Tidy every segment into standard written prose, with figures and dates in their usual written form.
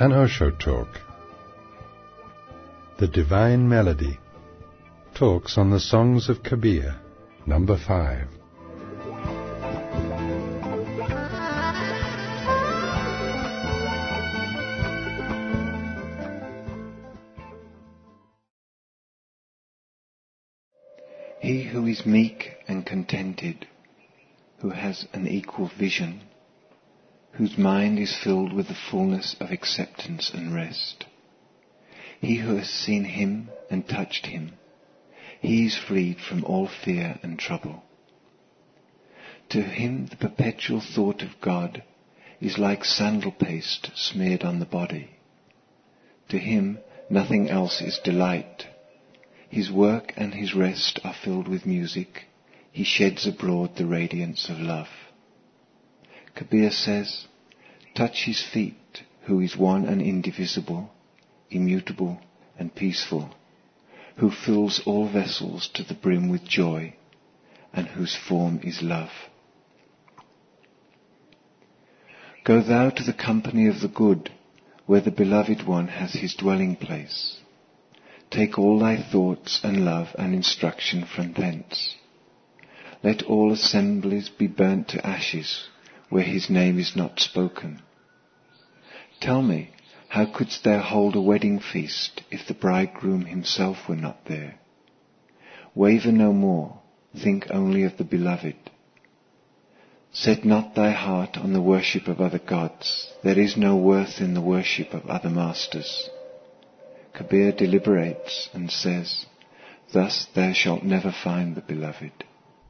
An Osho Talk. The Divine Melody. Talks on the Songs of Kabir, number 5. He who is meek and contented, who has an equal vision, whose mind is filled with the fullness of acceptance and rest. He who has seen him and touched him, he is freed from all fear and trouble. To him the perpetual thought of God is like sandal paste smeared on the body. To him nothing else is delight. His work and his rest are filled with music. He sheds abroad the radiance of love. Kabir says, touch his feet, who is one and indivisible, immutable and peaceful, who fills all vessels to the brim with joy, and whose form is love. Go thou to the company of the good, where the beloved one has his dwelling place. Take all thy thoughts and love and instruction from thence. Let all assemblies be burnt to ashes, where his name is not spoken. Tell me, how couldst thou hold a wedding feast if the bridegroom himself were not there? Waver no more, think only of the beloved. Set not thy heart on the worship of other gods. There is no worth in the worship of other masters. Kabir deliberates and says, thus thou shalt never find the beloved.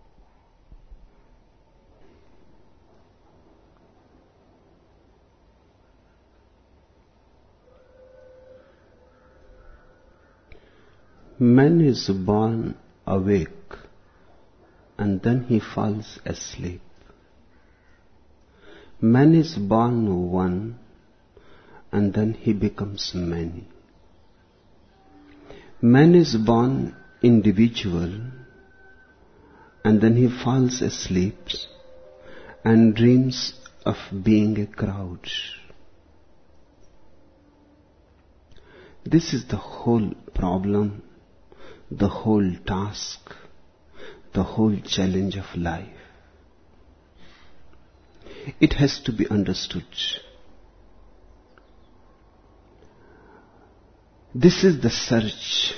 Man is born awake and then he falls asleep. Man is born one and then he becomes many. Man is born individual and then he falls asleep and dreams of being a crowd. This is the whole problem, the whole task, the whole challenge of life. It has to be understood. This is the search.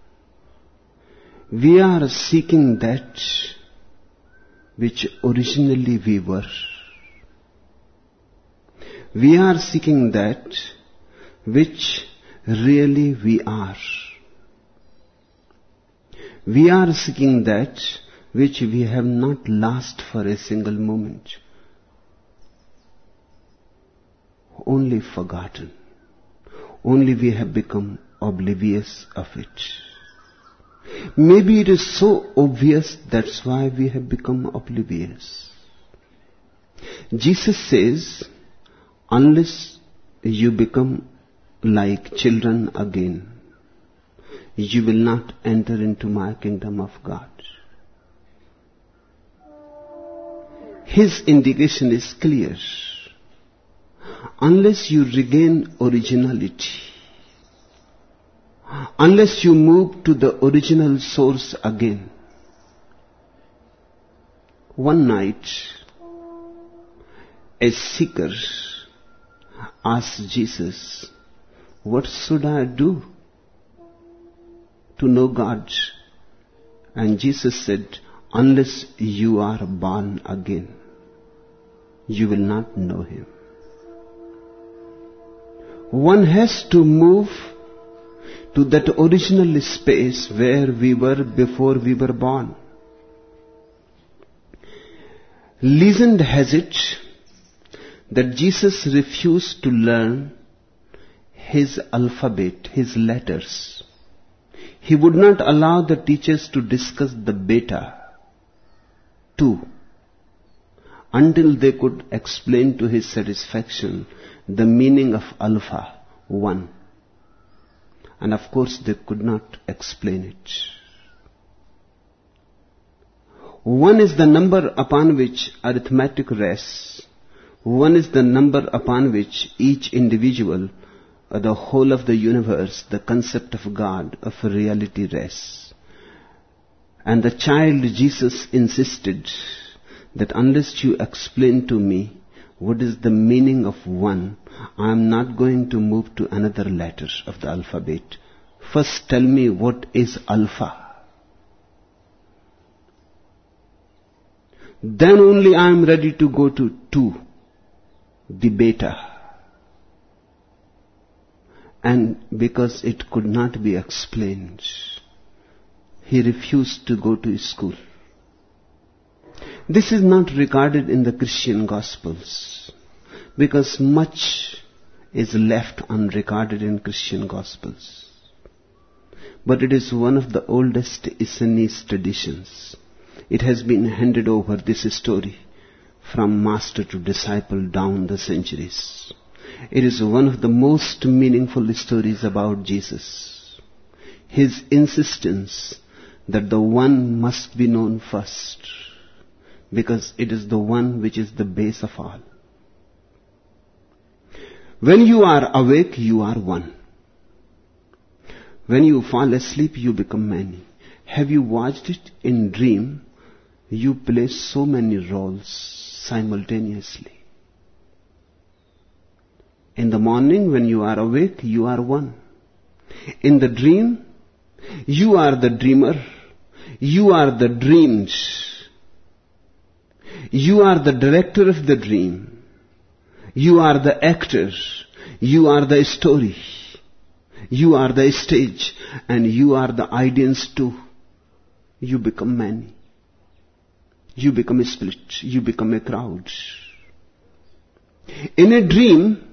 We are seeking that which originally we were. We are seeking that which really we are. We are seeking that which we have not lost for a single moment, only forgotten. Only we have become oblivious of it. Maybe it is so obvious, that's why we have become oblivious. Jesus says, unless you become like children again, you will not enter into my kingdom of God. His indication is clear. Unless you regain originality, unless you move to the original source again. One night, a seeker asked Jesus, what should I do to know God? And Jesus said, unless you are born again, you will not know Him. One has to move to that original space where we were before we were born. Legend has it that Jesus refused to learn his alphabet, his letters. He would not allow the teachers to discuss the beta, 2, until they could explain to his satisfaction the meaning of alpha, 1. And of course they could not explain it. 1 is the number upon which arithmetic rests. 1 is the number upon which each individual the whole of the universe, the concept of God, of reality rests. And the child Jesus insisted that unless you explain to me what is the meaning of one, I am not going to move to another letter of the alphabet. First tell me what is alpha. Then only I am ready to go to 2, the beta. And because it could not be explained, he refused to go to school. This is not recorded in the Christian Gospels, because much is left unrecorded in Christian Gospels. But it is one of the oldest Essenes traditions. It has been handed over, this story, from master to disciple down the centuries. It is one of the most meaningful stories about Jesus. His insistence that the one must be known first, because it is the one which is the base of all. When you are awake, you are one. When you fall asleep, you become many. Have you watched it in dream? You play so many roles simultaneously. In the morning, when you are awake, you are one. In the dream, you are the dreamer. You are the dreamed. You are the director of the dream. You are the actor. You are the story. You are the stage. And you are the audience too. You become many. You become a split. You become a crowd. In a dream,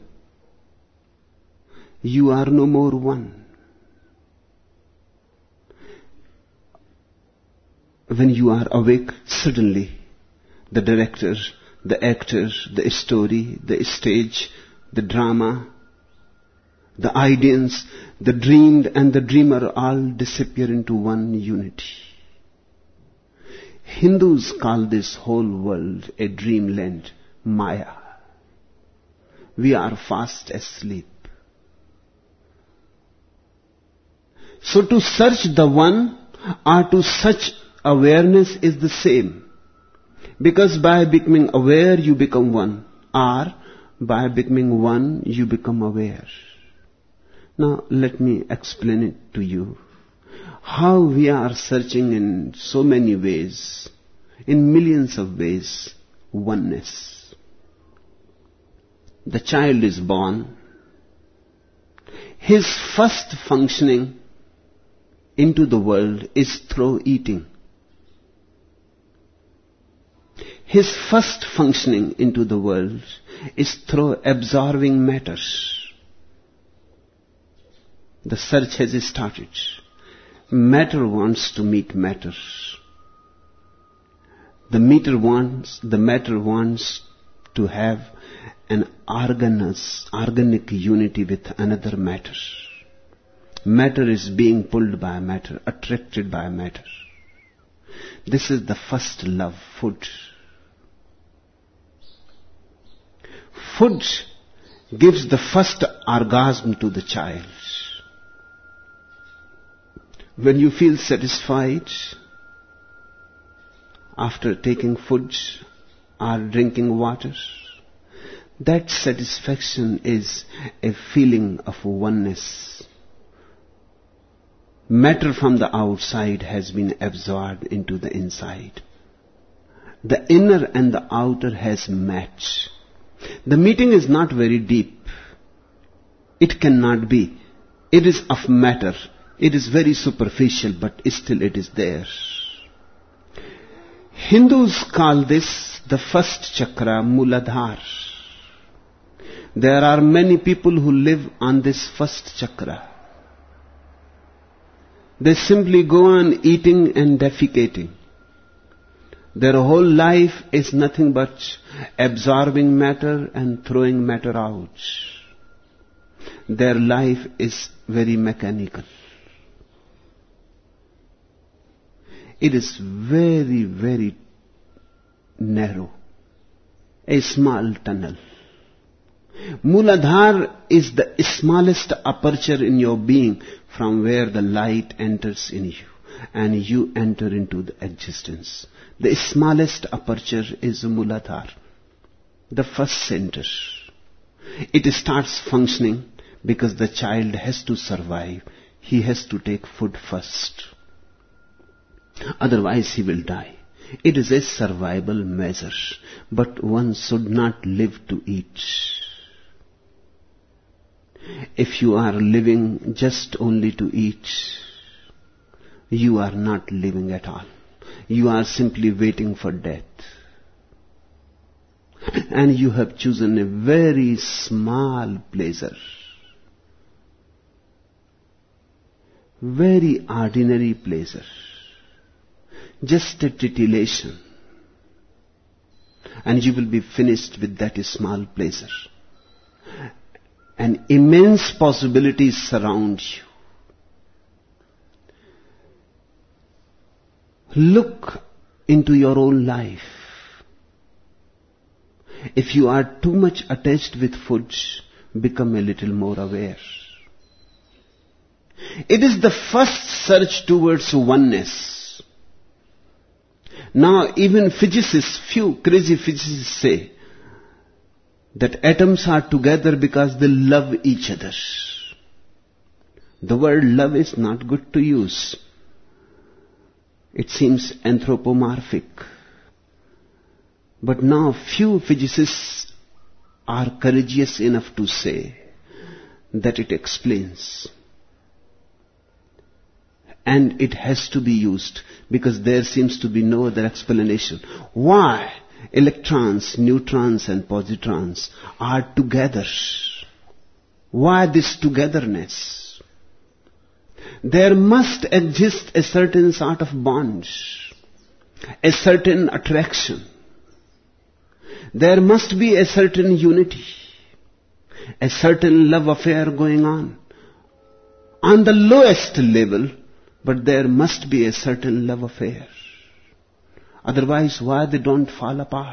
you are no more one. When you are awake, suddenly the director, the actor, the story, the stage, the drama, the audience, the dreamed and the dreamer all disappear into one unity. Hindus call this whole world a dreamland, Maya. We are fast asleep. So to search the one or to search awareness is the same. Because by becoming aware you become one, or by becoming one you become aware. Now let me explain it to you. How we are searching in so many ways, in millions of ways, oneness. The child is born. His first functioning into the world is through eating. His first functioning into the world is through absorbing matters. The search has started. Matter wants to meet matter. The matter wants to have an organic unity with another matter. Matter is being pulled by matter, attracted by matter. This is the first love, food. Food gives the first orgasm to the child. When you feel satisfied after taking food or drinking water, that satisfaction is a feeling of oneness. Matter from the outside has been absorbed into the inside. The inner and the outer has met. The meeting is not very deep. It cannot be. It is of matter. It is very superficial, but still it is there. Hindus call this the first chakra, Muladhara. There are many people who live on this first chakra. They simply go on eating and defecating. Their whole life is nothing but absorbing matter and throwing matter out. Their life is very mechanical. It is very, very narrow. A small tunnel. Mooladhara is the smallest aperture in your being from where the light enters in you and you enter into the existence. The smallest aperture is Mooladhara, the first center. It starts functioning because the child has to survive. He has to take food first. Otherwise he will die. It is a survival measure, but one should not live to eat. If you are living just only to eat, you are not living at all. You are simply waiting for death. And you have chosen a very small pleasure, very ordinary pleasure, just a titillation, and you will be finished with that small pleasure. And immense possibilities surround you. Look into your own life. If you are too much attached with food, become a little more aware. It is the first search towards oneness. Now even physicists, few crazy physicists say that atoms are together because they love each other. The word love is not good to use. It seems anthropomorphic. But now few physicists are courageous enough to say that it explains. And it has to be used because there seems to be no other explanation. Why electrons, neutrons and positrons are together? Why this togetherness? There must exist a certain sort of bond, a certain attraction. There must be a certain unity, a certain love affair going on the lowest level, but there must be a certain love affair. Otherwise, why they don't fall apart?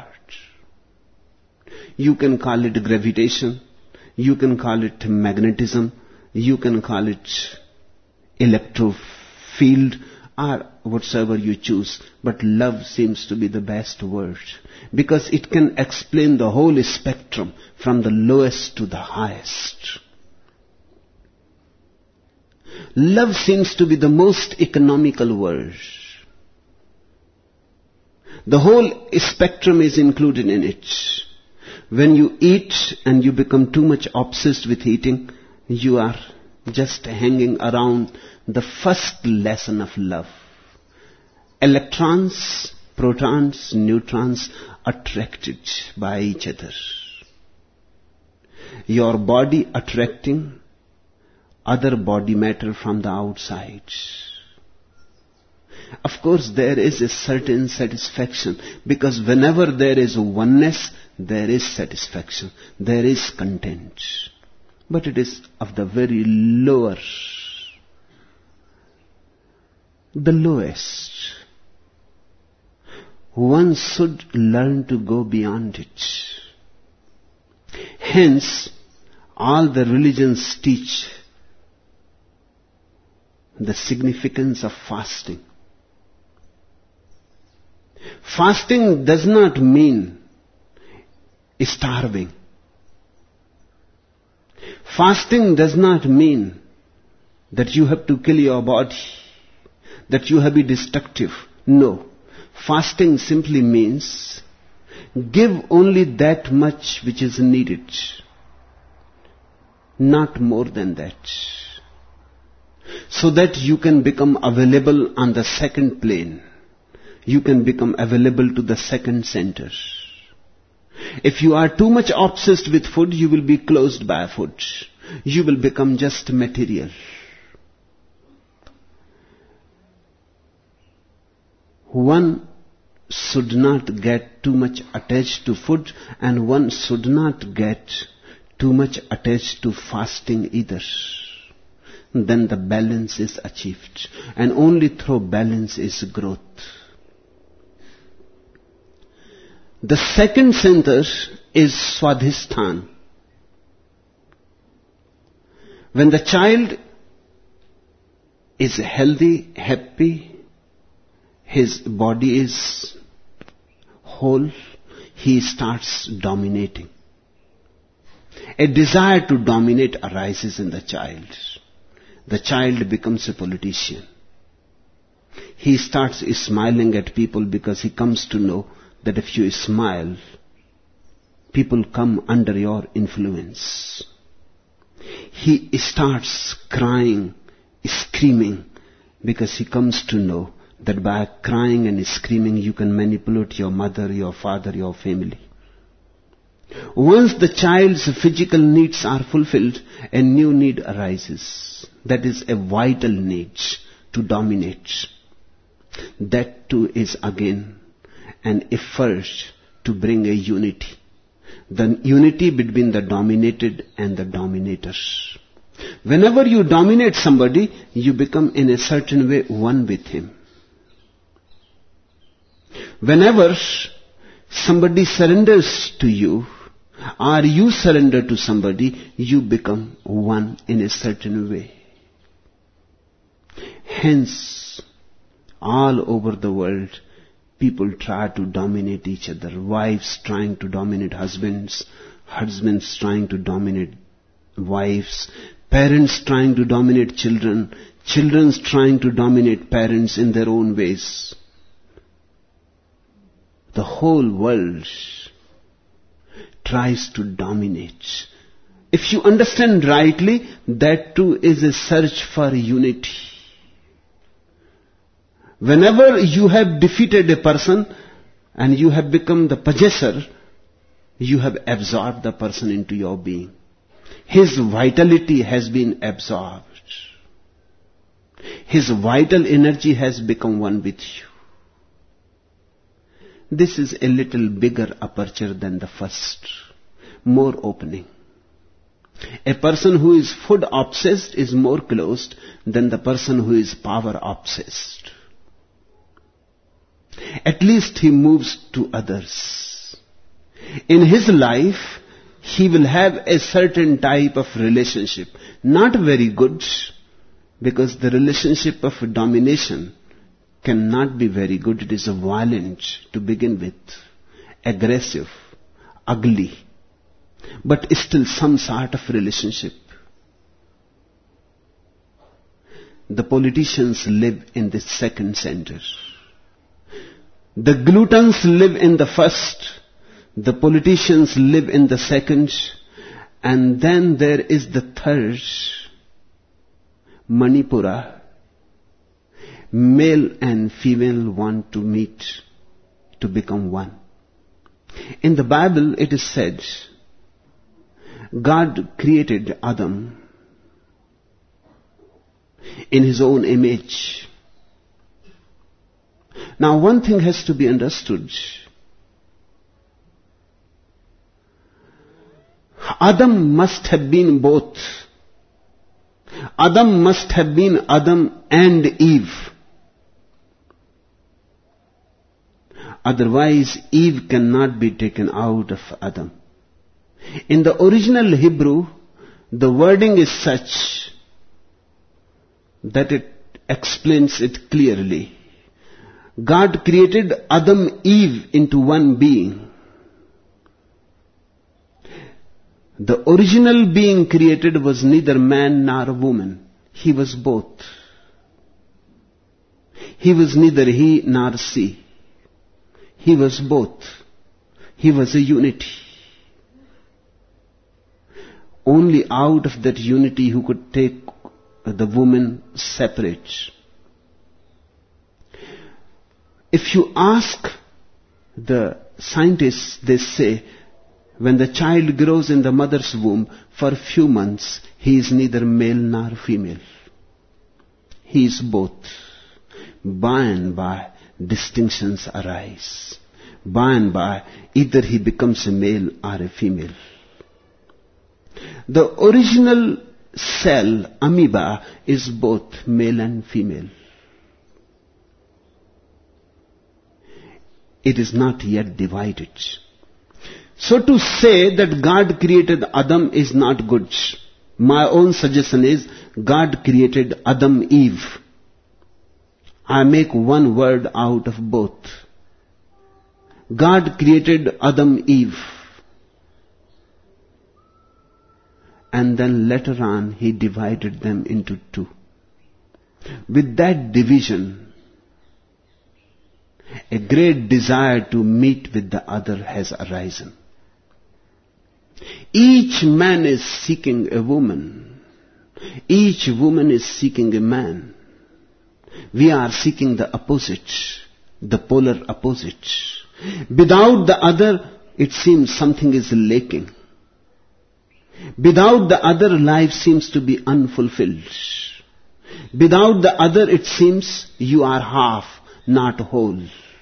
You can call it gravitation, you can call it magnetism, you can call it electrofield, or whatsoever you choose, but love seems to be the best word, because it can explain the whole spectrum from the lowest to the highest. Love seems to be the most economical word. The whole spectrum is included in it. When you eat and you become too much obsessed with eating, you are just hanging around the first lesson of love. Electrons, protons, neutrons attracted by each other. Your body attracting other body matter from the outside. Of course, there is a certain satisfaction, because whenever there is oneness, there is satisfaction, there is content. But it is of the very lower, the lowest. One should learn to go beyond it. Hence, all the religions teach the significance of fasting. Fasting does not mean starving. Fasting does not mean that you have to kill your body, that you have to be destructive. No. Fasting simply means give only that much which is needed, not more than that, so that you can become available on the second plane. You can become available to the second center. If you are too much obsessed with food, you will be closed by food. You will become just material. One should not get too much attached to food, and one should not get too much attached to fasting either. Then the balance is achieved, and only through balance is growth. The second center is Swadhisthana. When the child is healthy, happy, his body is whole, he starts dominating. A desire to dominate arises in the child. The child becomes a politician. He starts smiling at people because he comes to know that if you smile, people come under your influence. He starts crying, screaming, because he comes to know that by crying and screaming you can manipulate your mother, your father, your family. Once the child's physical needs are fulfilled, a new need arises. That is a vital need to dominate. That too is again an effort to bring a unity. The unity between the dominated and the dominators. Whenever you dominate somebody, you become in a certain way one with him. Whenever somebody surrenders to you, or you surrender to somebody, you become one in a certain way. Hence, all over the world, people try to dominate each other. Wives trying to dominate husbands, husbands trying to dominate wives, parents trying to dominate children, children trying to dominate parents in their own ways. The whole world tries to dominate. If you understand rightly, that too is a search for unity. Whenever you have defeated a person and you have become the possessor, you have absorbed the person into your being. His vitality has been absorbed. His vital energy has become one with you. This is a little bigger aperture than the first, more opening. A person who is food obsessed is more closed than the person who is power obsessed. At least he moves to others. In his life, he will have a certain type of relationship. Not very good, because the relationship of domination cannot be very good. It is violent to begin with, aggressive, ugly, but still some sort of relationship. The politicians live in this second center. The gluttons live in the first, the politicians live in the second, and then there is the third, Manipura. Male and female want to meet to become one. In the Bible it is said, God created Adam in his own image. Now one thing has to be understood. Adam must have been both. Adam must have been Adam and Eve. Otherwise, Eve cannot be taken out of Adam. In the original Hebrew, the wording is such that it explains it clearly. God created Adam, Eve into one being. The original being created was neither man nor woman. He was both. He was neither he nor she. He was both. He was a unity. Only out of that unity who could take the woman separate. If you ask the scientists, they say, when the child grows in the mother's womb, for a few months, he is neither male nor female. He is both. By and by, distinctions arise. By and by, either he becomes a male or a female. The original cell, amoeba, is both male and female. It is not yet divided. So to say that God created Adam is not good. My own suggestion is, God created Adam, Eve. I make one word out of both. God created Adam, Eve. And then later on, He divided them into two. With that division, a great desire to meet with the other has arisen. Each man is seeking a woman. Each woman is seeking a man. We are seeking the opposite, the polar opposite. Without the other, it seems something is lacking. Without the other, life seems to be unfulfilled. Without the other, it seems you are half, not whole.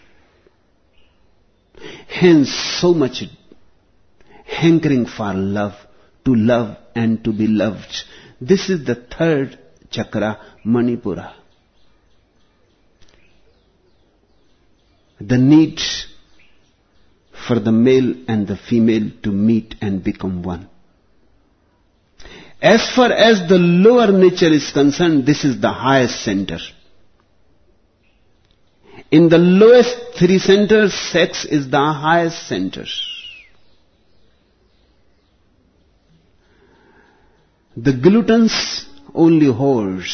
Hence, so much hankering for love, to love and to be loved. This is the third chakra, Manipura. The need for the male and the female to meet and become one. As far as the lower nature is concerned, this is the highest center. In the lowest three centers, sex is the highest center. The gluttons only hoard.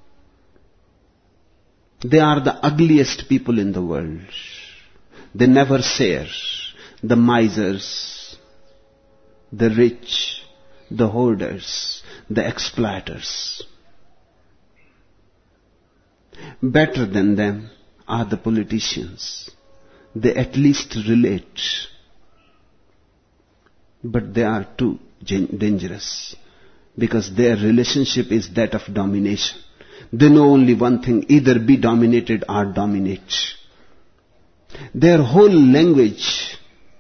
They are the ugliest people in the world. They never share. The misers, the rich, the hoarders, the exploiters. Better than them are the politicians. They at least relate. But they are too dangerous, because their relationship is that of domination. They know only one thing, either be dominated or dominate. Their whole language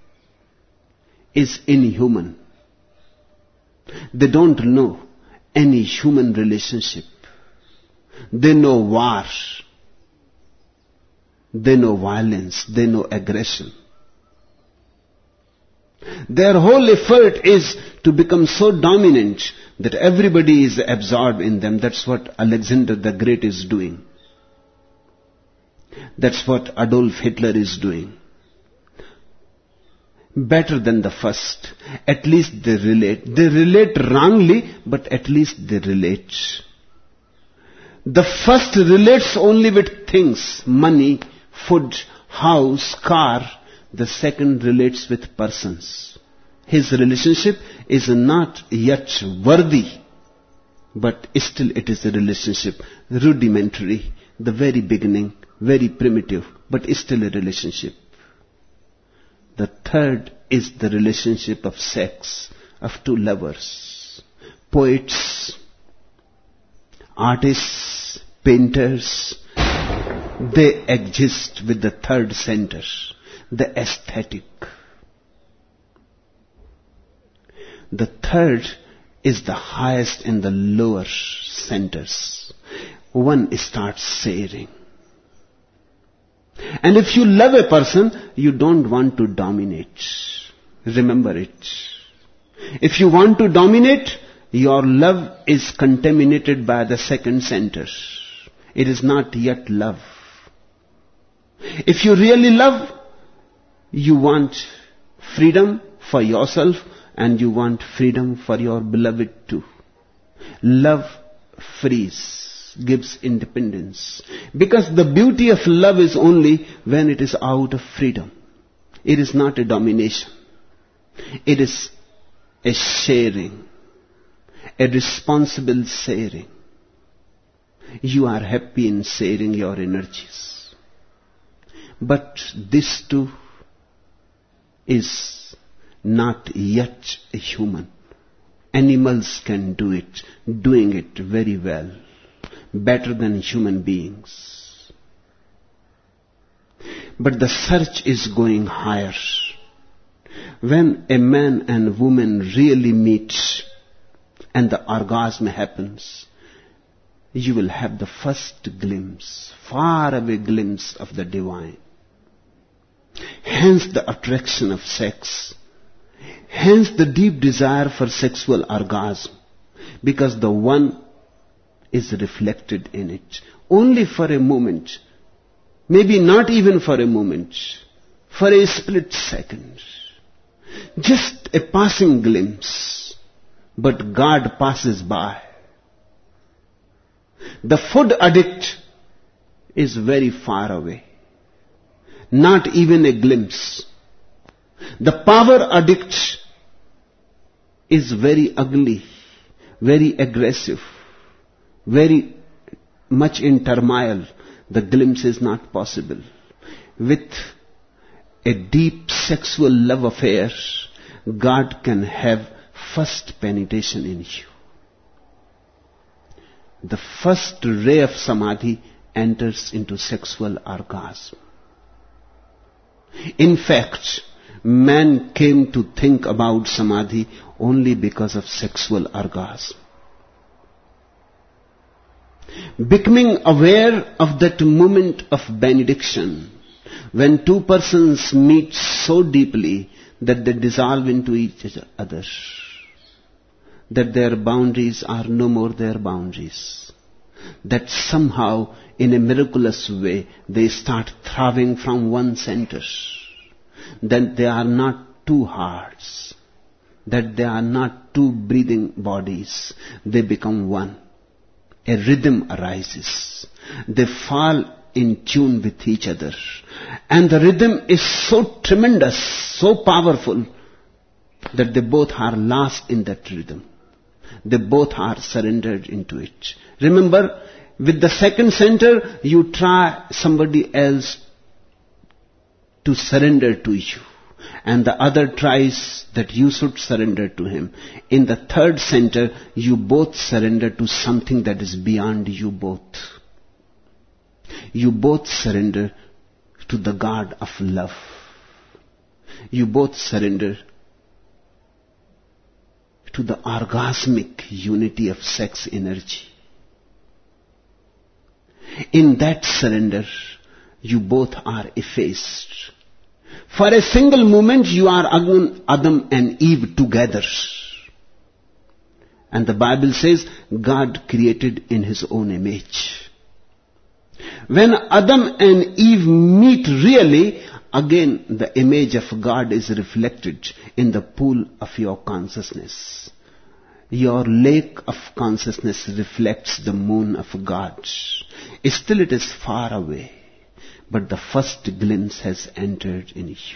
is inhuman. They don't know any human relationship. They know war. They know violence. They know aggression. Their whole effort is to become so dominant that everybody is absorbed in them. That's what Alexander the Great is doing. That's what Adolf Hitler is doing. Better than the first. At least they relate. They relate wrongly, but at least they relate. The first relates only with things, money, food, house, car. The second relates with persons. His relationship is not yet worthy, but still it is a relationship, rudimentary, the very beginning, very primitive, but still a relationship. The third is the relationship of sex, of two lovers, poets, artists, painters. They exist with the third center, the aesthetic. The third is the highest in the lower centers. One starts sharing. And if you love a person, you don't want to dominate. Remember it. If you want to dominate, your love is contaminated by the second center. It is not yet love. If you really love, you want freedom for yourself and you want freedom for your beloved too. Love frees, gives independence. Because the beauty of love is only when it is out of freedom. It is not a domination. It is a sharing, a responsible sharing. You are happy in sharing your energies. But this too is not yet a human. Animals can do it, doing it very well, better than human beings. But the search is going higher. When a man and woman really meet and the orgasm happens, you will have the first glimpse, far away glimpse of the divine. Hence the attraction of sex. Hence the deep desire for sexual orgasm. because the one is reflected in it. Only for a moment, maybe not even for a moment, for a split second, just a passing glimpse, but God passes by. The food addict is very far away, not even a glimpse. The power addict is very ugly, very aggressive, very much in turmoil. The glimpse is not possible. With a deep sexual love affair, God can have first penetration in you. The first ray of samadhi enters into sexual orgasm. In fact, man came to think about samadhi only because of sexual orgasm. Becoming aware of that moment of benediction, when two persons meet so deeply that they dissolve into each other, that their boundaries are no more their boundaries, that somehow in a miraculous way they start thriving from one center, that they are not two hearts, that they are not two breathing bodies, they become one. A rhythm arises. They fall in tune with each other. And the rhythm is so tremendous, so powerful, that they both are lost in that rhythm. They both are surrendered into it. Remember, with the second center, you try somebody else to surrender to you, and the other tries that you should surrender to him. In the third center, you both surrender to something that is beyond you both. You both surrender to the God of love. You both surrender to the orgasmic unity of sex energy. In that surrender, you both are effaced. For a single moment, you are Adam and Eve together. And the Bible says, God created in His own image. When Adam and Eve meet really, again the image of God is reflected in the pool of your consciousness. Your lake of consciousness reflects the moon of God. Still it is far away, but the first glimpse has entered in you.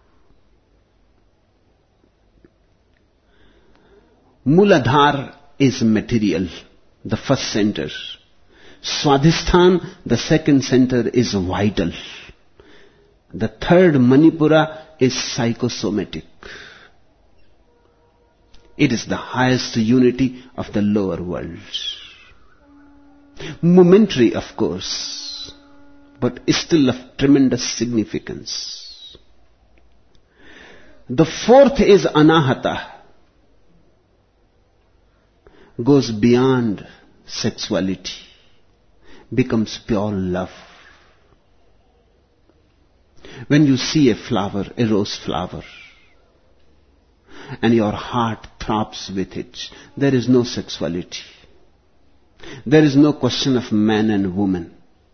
Mooladhar is material, the first center. Swadhisthana, the second center, is vital. The third, Manipura, is psychosomatic. It is the highest unity of the lower world. Momentary, of course, but still of tremendous significance. The fourth is Anahata, goes beyond sexuality, becomes pure love. When you see a flower, a rose flower, and your heart throbs with it, there is no sexuality. There is no question of man and woman.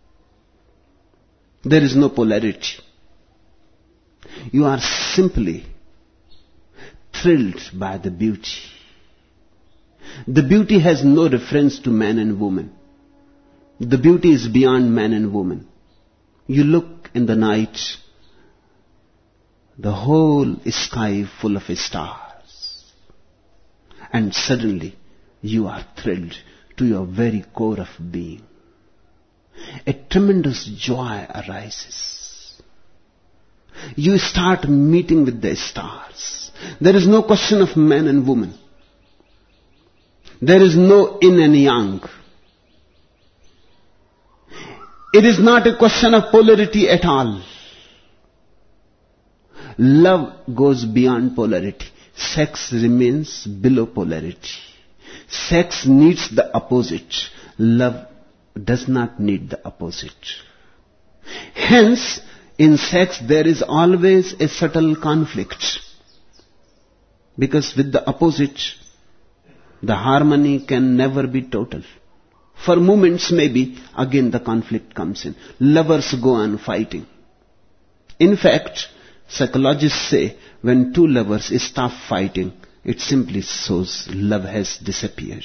There is no polarity. You are simply thrilled by the beauty. The beauty has no reference to man and woman. The beauty is beyond man and woman. You look in the night, the whole sky full of stars, and suddenly you are thrilled to your very core of being. A tremendous joy arises. You start meeting with the stars. There is no question of man and woman. There is no yin and yang. It is not a question of polarity at all. Love goes beyond polarity. Sex remains below polarity. Sex needs the opposite. Love does not need the opposite. Hence, in sex there is always a subtle conflict. Because with the opposite, The harmony can never be total. For moments maybe, again the conflict comes in. Lovers go on fighting. In fact, psychologists say when two lovers stop fighting, it simply shows love has disappeared.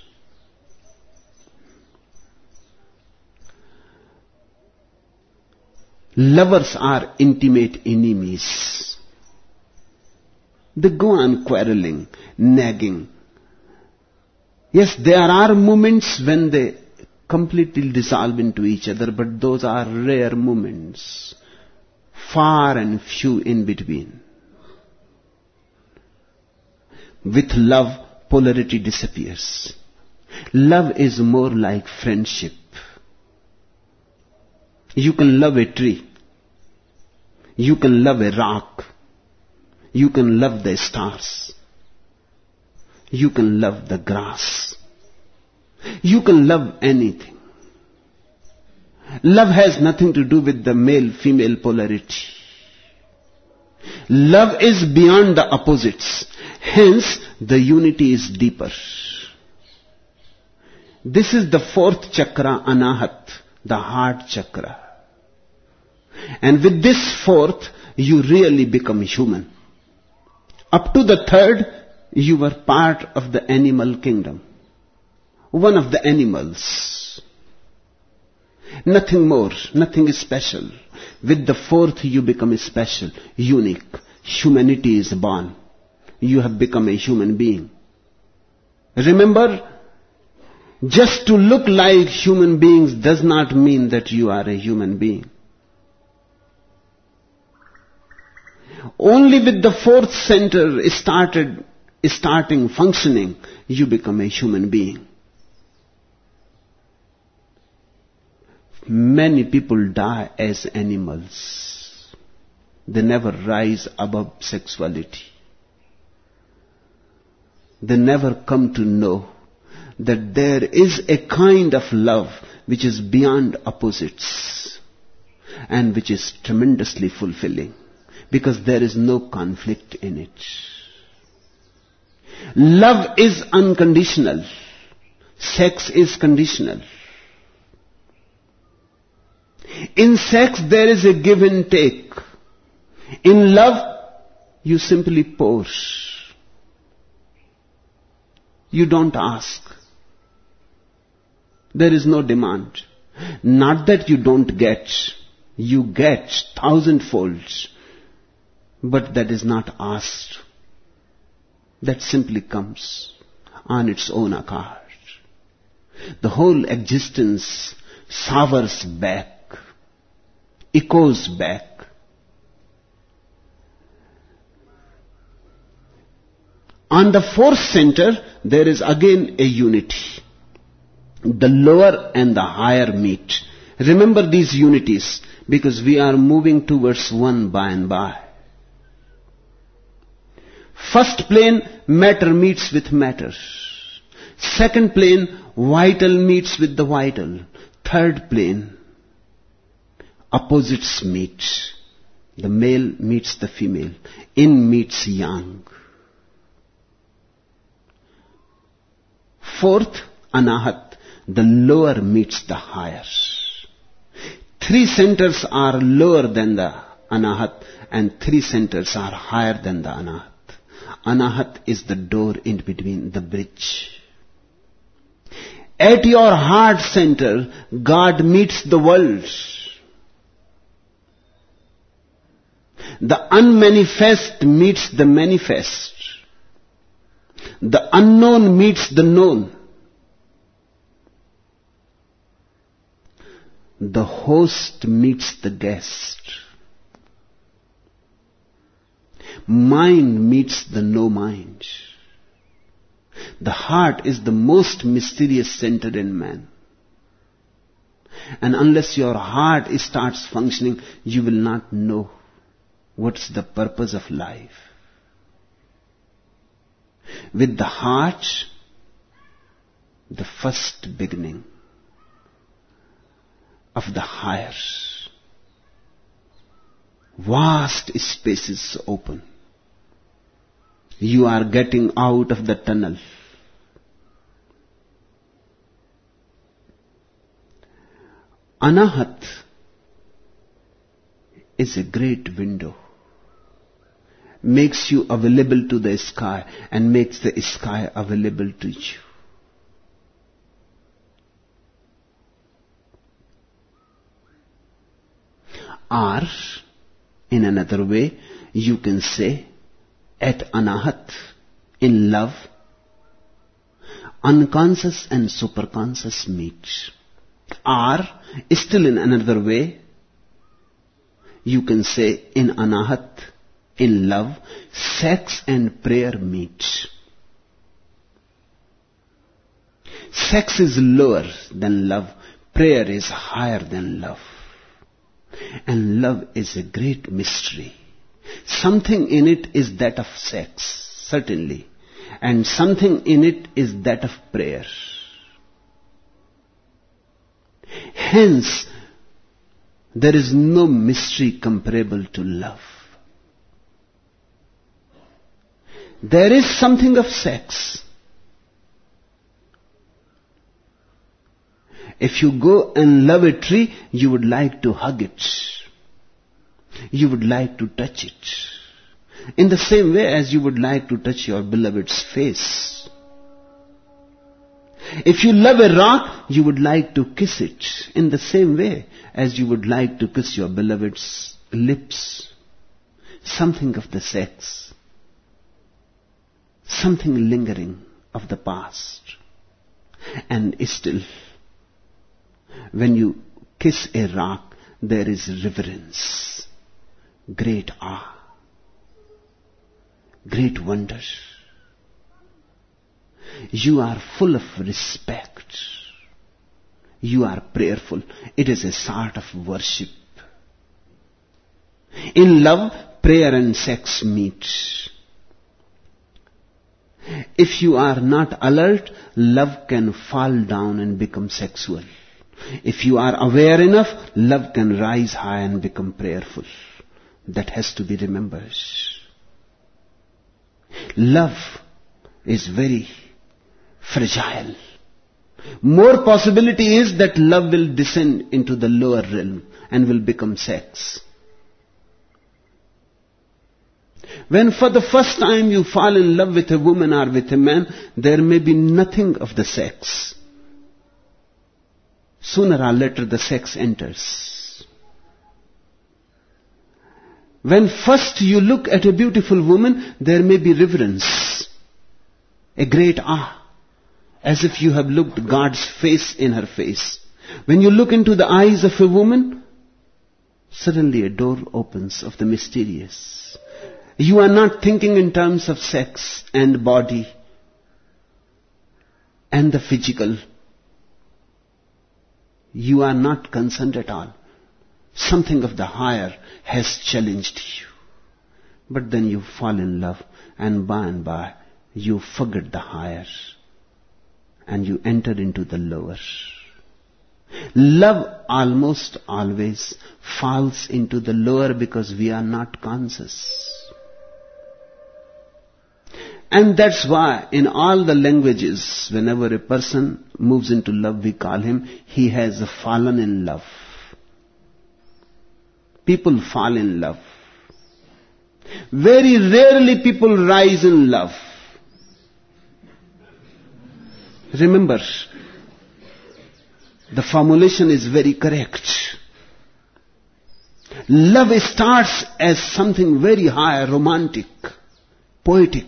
Lovers are intimate enemies. They go on quarreling, nagging. Yes, there are moments when they completely dissolve into each other, but those are rare moments. Far and few in between. With love, polarity disappears. Love is more like friendship. You can love a tree. You can love a rock. You can love the stars. You can love the grass. You can love anything. Love has nothing to do with the male-female polarity. Love is beyond the opposites. Hence, the unity is deeper. This is the fourth chakra, Anahat, the heart chakra. And with this fourth, you really become human. Up to the third, you were part of the animal kingdom. One of the animals. Nothing more, nothing special. With the fourth, you become special, unique. Humanity is born. You have become a human being. Remember, just to look like human beings does not mean that you are a human being. Only with the fourth center starting functioning, you become a human being. Many people die as animals. They never rise above sexuality. They never come to know that there is a kind of love which is beyond opposites and which is tremendously fulfilling because there is no conflict in it. Love is unconditional. Sex is conditional. In sex there is a give and take. In love, you simply pour. You don't ask. There is no demand. Not that you don't get. You get thousandfold. But that is not asked. That simply comes on its own account. The whole existence sours back, echoes back. On the fourth center, there is again a unity. The lower and the higher meet. Remember these unities, because we are moving towards one by and by. First plane, matter meets with matter. Second plane, vital meets with the vital. Third plane, opposites meet. The male meets the female. Yin meets yang. Fourth, Anahat, the lower meets the higher. Three centers are lower than the Anahat and three centers are higher than the Anahat. Anahat is the door in between, the bridge. At your heart center, God meets the world. The unmanifest meets the manifest. The unknown meets the known. The host meets the guest. Mind meets the no mind. The heart is the most mysterious center in man. And unless your heart starts functioning, you will not know what's the purpose of life. With the heart, the first beginning of the higher. Vast spaces open. You are getting out of the tunnel. Anahat is a great window. Makes you available to the sky and makes the sky available to you. Or, in another way, you can say, at Anahat, in love, unconscious and superconscious meet. Or, still in another way, you can say, in Anahat, in love, sex and prayer meet. Sex is lower than love. Prayer is higher than love. And love is a great mystery. Something in it is that of sex, certainly. And something in it is that of prayer. Hence, there is no mystery comparable to love. There is something of sex. If you go and love a tree, you would like to hug it. You would like to touch it. In the same way as you would like to touch your beloved's face. If you love a rock, you would like to kiss it. In the same way as you would like to kiss your beloved's lips. Something of the sex. Something lingering of the past. And still, when you kiss a rock, there is reverence, great awe, great wonder. You are full of respect. You are prayerful. It is a sort of worship. In love, prayer and sex meet. If you are not alert, love can fall down and become sexual. If you are aware enough, love can rise high and become prayerful. That has to be remembered. Love is very fragile. More possibility is that love will descend into the lower realm and will become sex. When for the first time you fall in love with a woman or with a man, there may be nothing of the sex. Sooner or later the sex enters. When first you look at a beautiful woman, there may be reverence, a great awe, as if you have looked God's face in her face. When you look into the eyes of a woman, suddenly a door opens of the mysterious. You are not thinking in terms of sex and body and the physical. You are not concerned at all. Something of the higher has challenged you. But then you fall in love, and by you forget the higher and you enter into the lower. Love almost always falls into the lower because we are not conscious. And that's why in all the languages, whenever a person moves into love, we call him, he has fallen in love. People fall in love. Very rarely people rise in love. Remember, the formulation is very correct. Love starts as something very high, romantic, poetic,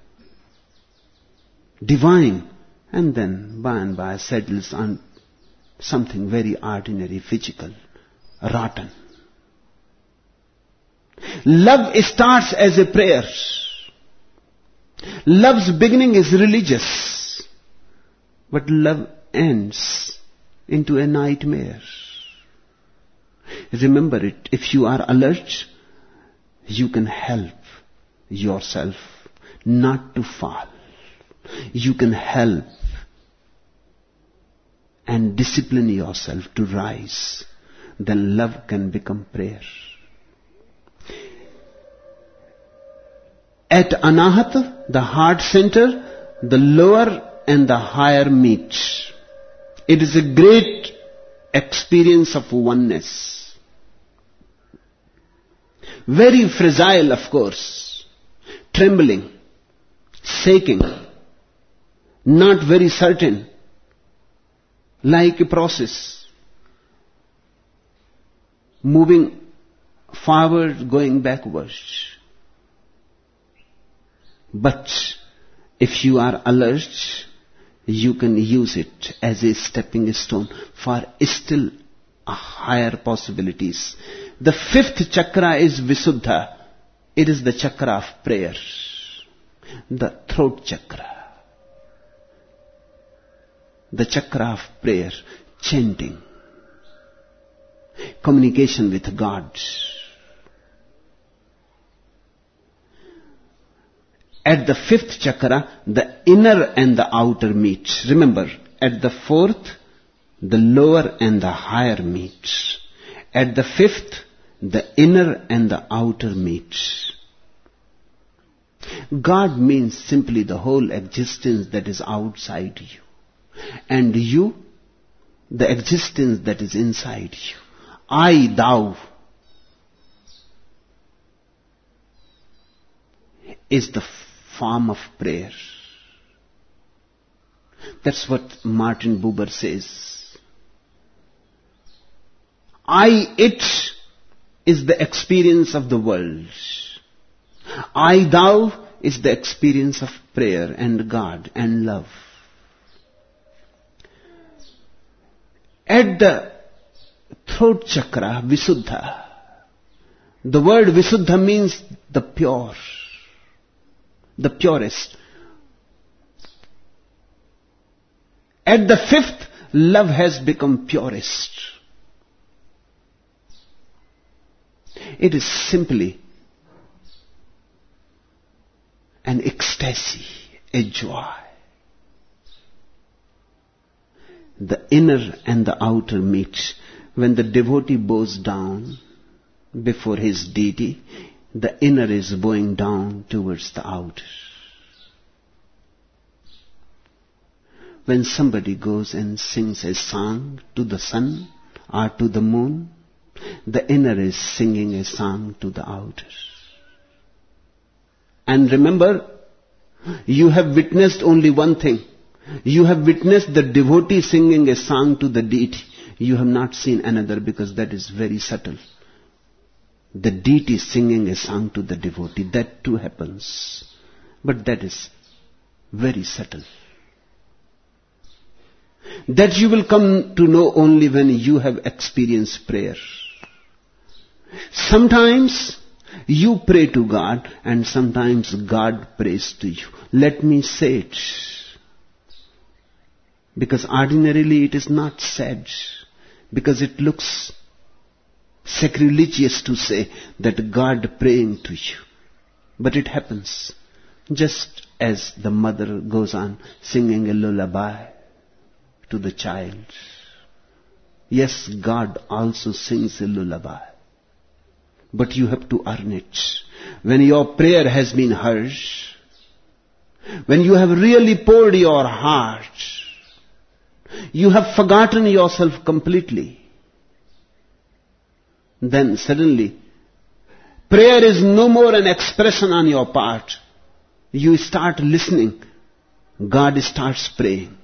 divine, and then by and by settles on something very ordinary, physical, rotten. Love starts as a prayer. Love's beginning is religious, but love ends into a nightmare. Remember it. If you are alert, you can help yourself not to fall. You can help and discipline yourself to rise. Then love can become prayer. At Anahat, the heart center, the lower and the higher meet. It is a great experience of oneness. Very fragile, of course, trembling, shaking, not very certain, like a process, moving forward, going backwards. But if you are alert, you can use it as a stepping stone for still higher possibilities. The fifth chakra is Visuddha. It is the chakra of prayer, the throat chakra. The chakra of prayer, chanting, communication with God. At the fifth chakra, the inner and the outer meet. Remember, at the fourth, the lower and the higher meet. At the fifth, the inner and the outer meet. God means simply the whole existence that is outside you. And you, the existence that is inside you. I, thou, is the form of prayer. That's what Martin Buber says. I, it, is the experience of the world. I, thou, is the experience of prayer and God and love. At the throat chakra, Visuddha. The word Visuddha means the pure, the purest. At the fifth, love has become purest. It is simply an ecstasy, a joy. The inner and the outer meet. When the devotee bows down before his deity, the inner is bowing down towards the outer. When somebody goes and sings a song to the sun or to the moon, the inner is singing a song to the outer. And remember, you have witnessed only one thing. You have witnessed the devotee singing a song to the deity. You have not seen another, because that is very subtle. The deity singing a song to the devotee, that too happens. But that is very subtle. That you will come to know only when you have experienced prayer. Sometimes you pray to God and sometimes God prays to you. Let me say it, because ordinarily it is not said, because it looks sacrilegious to say that God praying to you. But it happens, just as the mother goes on singing a lullaby to the child. Yes, God also sings a lullaby, but you have to earn it. When your prayer has been heard, when you have really poured your heart, you have forgotten yourself completely, then suddenly prayer is no more an expression on your part. You start listening. God starts praying.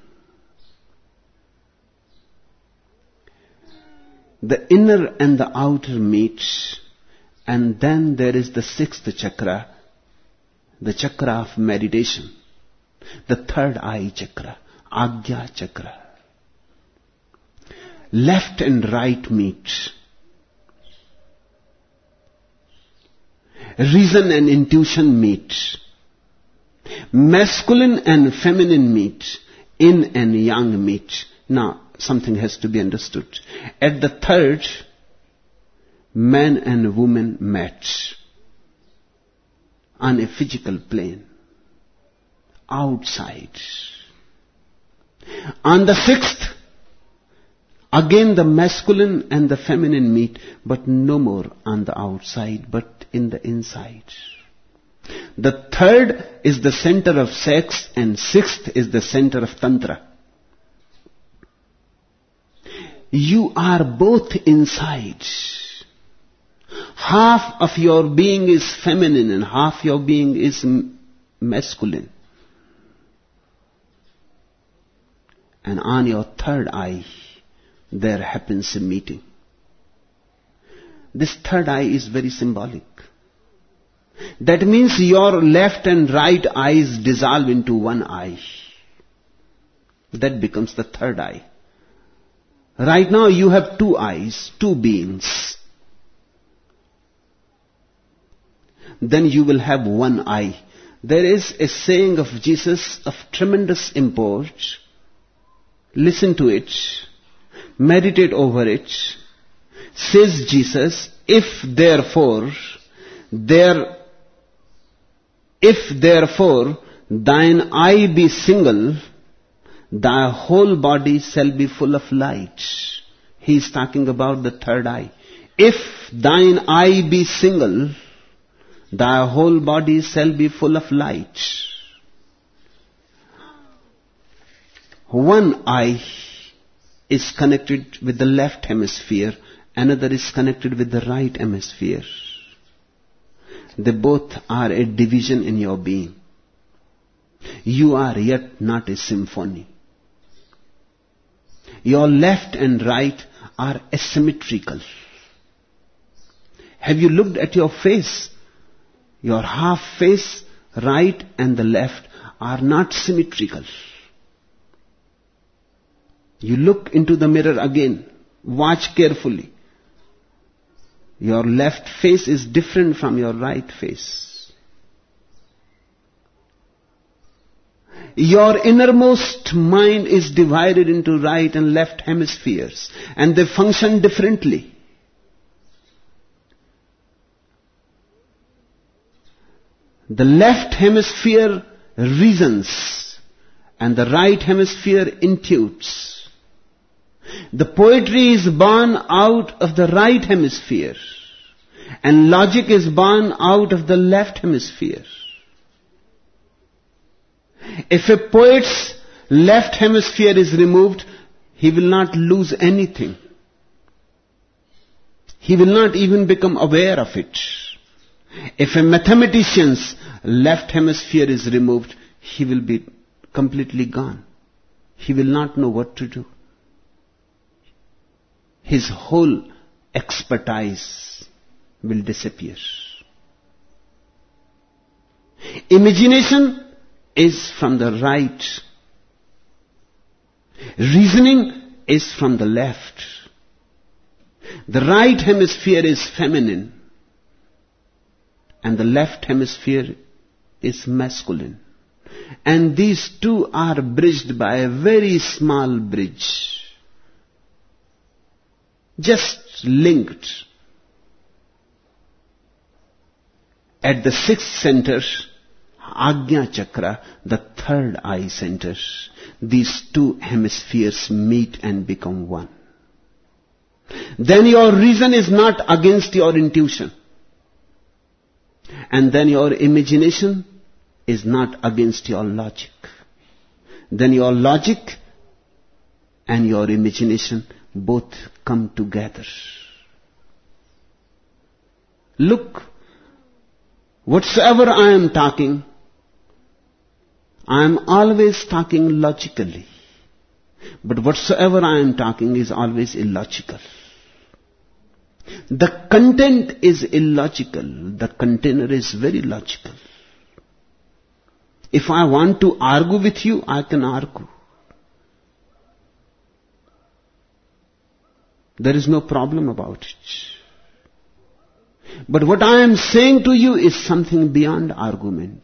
The inner and the outer meet, and then there is the sixth chakra, the chakra of meditation, the third eye chakra, Agya chakra. Left and right meet. Reason and intuition meet. Masculine and feminine meet. Yin and yang meet. Now, something has to be understood. At the third, man and woman met on a physical plane, outside. On the sixth, again the masculine and the feminine meet, but no more on the outside, but in the inside. The third is the center of sex, and sixth is the center of tantra. You are both inside. Half of your being is feminine and half your being is masculine. And on your third eye, there happens a meeting. This third eye is very symbolic. That means your left and right eyes dissolve into one eye. That becomes the third eye. Right now you have two eyes, two beings. Then you will have one eye. There is a saying of Jesus of tremendous import. Listen to it. Meditate over it. Says Jesus, if therefore thine eye be single, thy whole body shall be full of light. He is talking about the third eye. If thine eye be single, thy whole body shall be full of light. One eye is connected with the left hemisphere, another is connected with the right hemisphere. They both are a division in your being. You are yet not a symphony. Your left and right are asymmetrical. Have you looked at your face? Your half face, right and the left, are not symmetrical. You look into the mirror again. Watch carefully. Your left face is different from your right face. Your innermost mind is divided into right and left hemispheres, and they function differently. The left hemisphere reasons, and the right hemisphere intuits. The poetry is born out of the right hemisphere, and logic is born out of the left hemisphere. If a poet's left hemisphere is removed, he will not lose anything. He will not even become aware of it. If a mathematician's left hemisphere is removed, he will be completely gone. He will not know what to do. His whole expertise will disappear. Imagination is from the right. Reasoning is from the left. The right hemisphere is feminine, and the left hemisphere is masculine. And these two are bridged by a very small bridge. Just linked. At the sixth center, Ajna Chakra, the third eye center, these two hemispheres meet and become one. Then your reason is not against your intuition. And then your imagination is not against your logic. Then your logic and your imagination both come together. Look, whatsoever I am talking, I am always talking logically. But whatsoever I am talking is always illogical. The content is illogical. The container is very logical. If I want to argue with you, I can argue. There is no problem about it. But what I am saying to you is something beyond argument.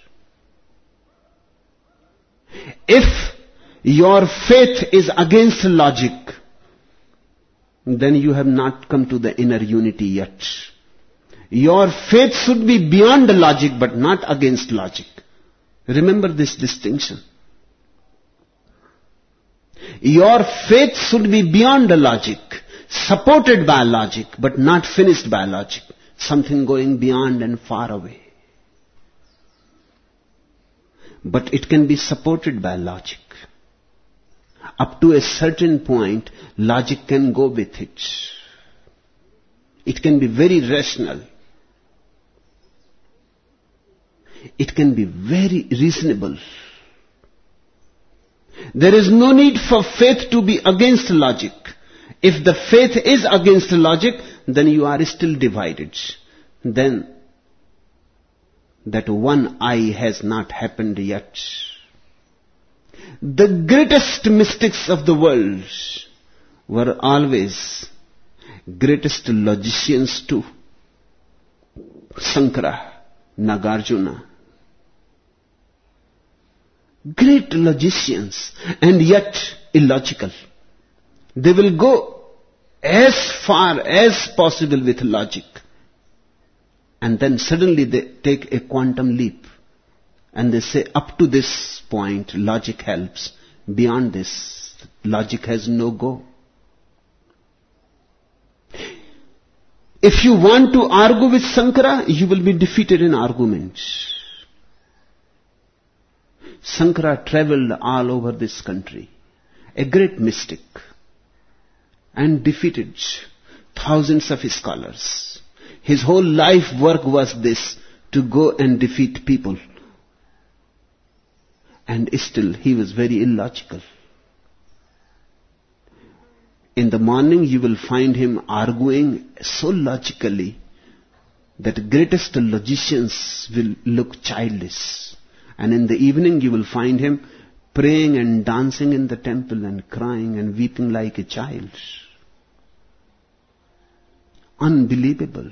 If your faith is against logic, then you have not come to the inner unity yet. Your faith should be beyond logic, but not against logic. Remember this distinction. Your faith should be beyond logic, supported by logic, but not finished by logic. Something going beyond and far away. But it can be supported by logic. Up to a certain point, logic can go with it. It can be very rational. It can be very reasonable. There is no need for faith to be against logic. If the faith is against logic, then you are still divided. Then that one I has not happened yet. The greatest mystics of the world were always greatest logicians too. Sankara, Nagarjuna. Great logicians, and yet illogical. They will go as far as possible with logic. And then suddenly they take a quantum leap. And they say, up to this point, logic helps. Beyond this, logic has no go. If you want to argue with Sankara, you will be defeated in arguments. Sankara traveled all over this country, a great mystic, and defeated thousands of scholars. His whole life work was this, to go and defeat people. And still he was very illogical. In the morning you will find him arguing so logically that greatest logicians will look childish. And in the evening you will find him praying and dancing in the temple and crying and weeping like a child. Unbelievable.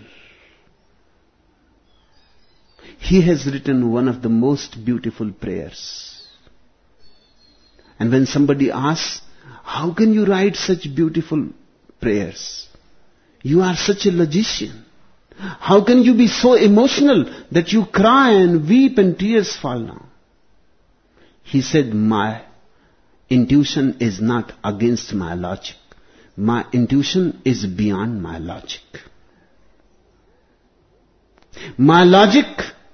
He has written one of the most beautiful prayers. And when somebody asks, how can you write such beautiful prayers? You are such a logician. How can you be so emotional that you cry and weep and tears fall down? He said, my intuition is not against my logic. My intuition is beyond my logic. My logic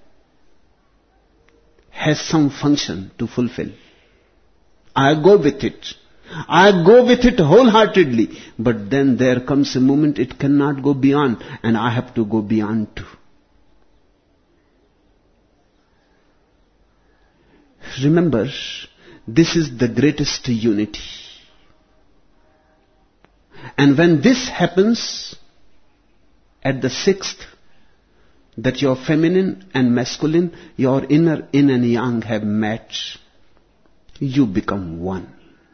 has some function to fulfill. I go with it. I go with it wholeheartedly. But then there comes a moment it cannot go beyond, and I have to go beyond too. Remember, this is the greatest unity. And when this happens, at the sixth, that your feminine and masculine, your inner yin and yang have met, you become one.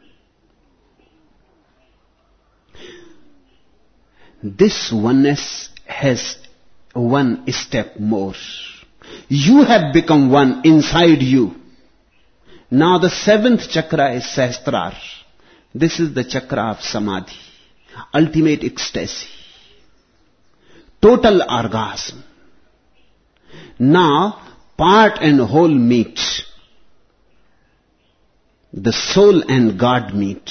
This oneness has one step more. You have become one inside you. Now the seventh chakra is Sahasrara. This is the chakra of Samadhi, ultimate ecstasy, total orgasm. Now part and whole meet. The soul and God meet.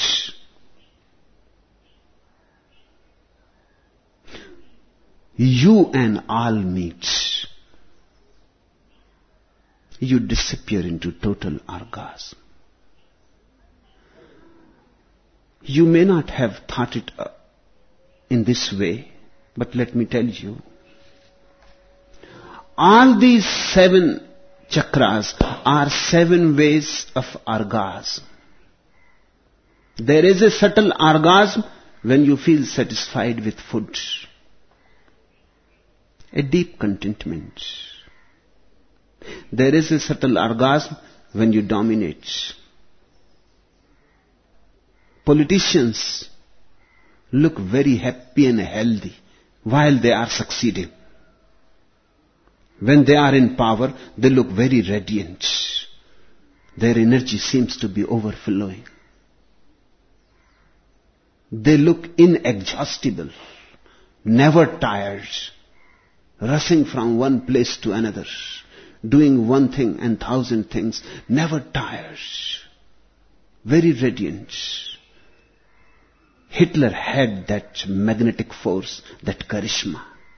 You and all meet. You disappear into total orgasm. You may not have thought it in this way, but let me tell you, all these 7 chakras are 7 ways of orgasm. There is a subtle orgasm when you feel satisfied with food. A deep contentment. There is a subtle orgasm when you dominate. Politicians look very happy and healthy while they are succeeding. When they are in power, they look very radiant. Their energy seems to be overflowing. They look inexhaustible, never tired, rushing from one place to another, doing one thing and 1,000 things, never tired, very radiant. Hitler had that magnetic force, that charisma.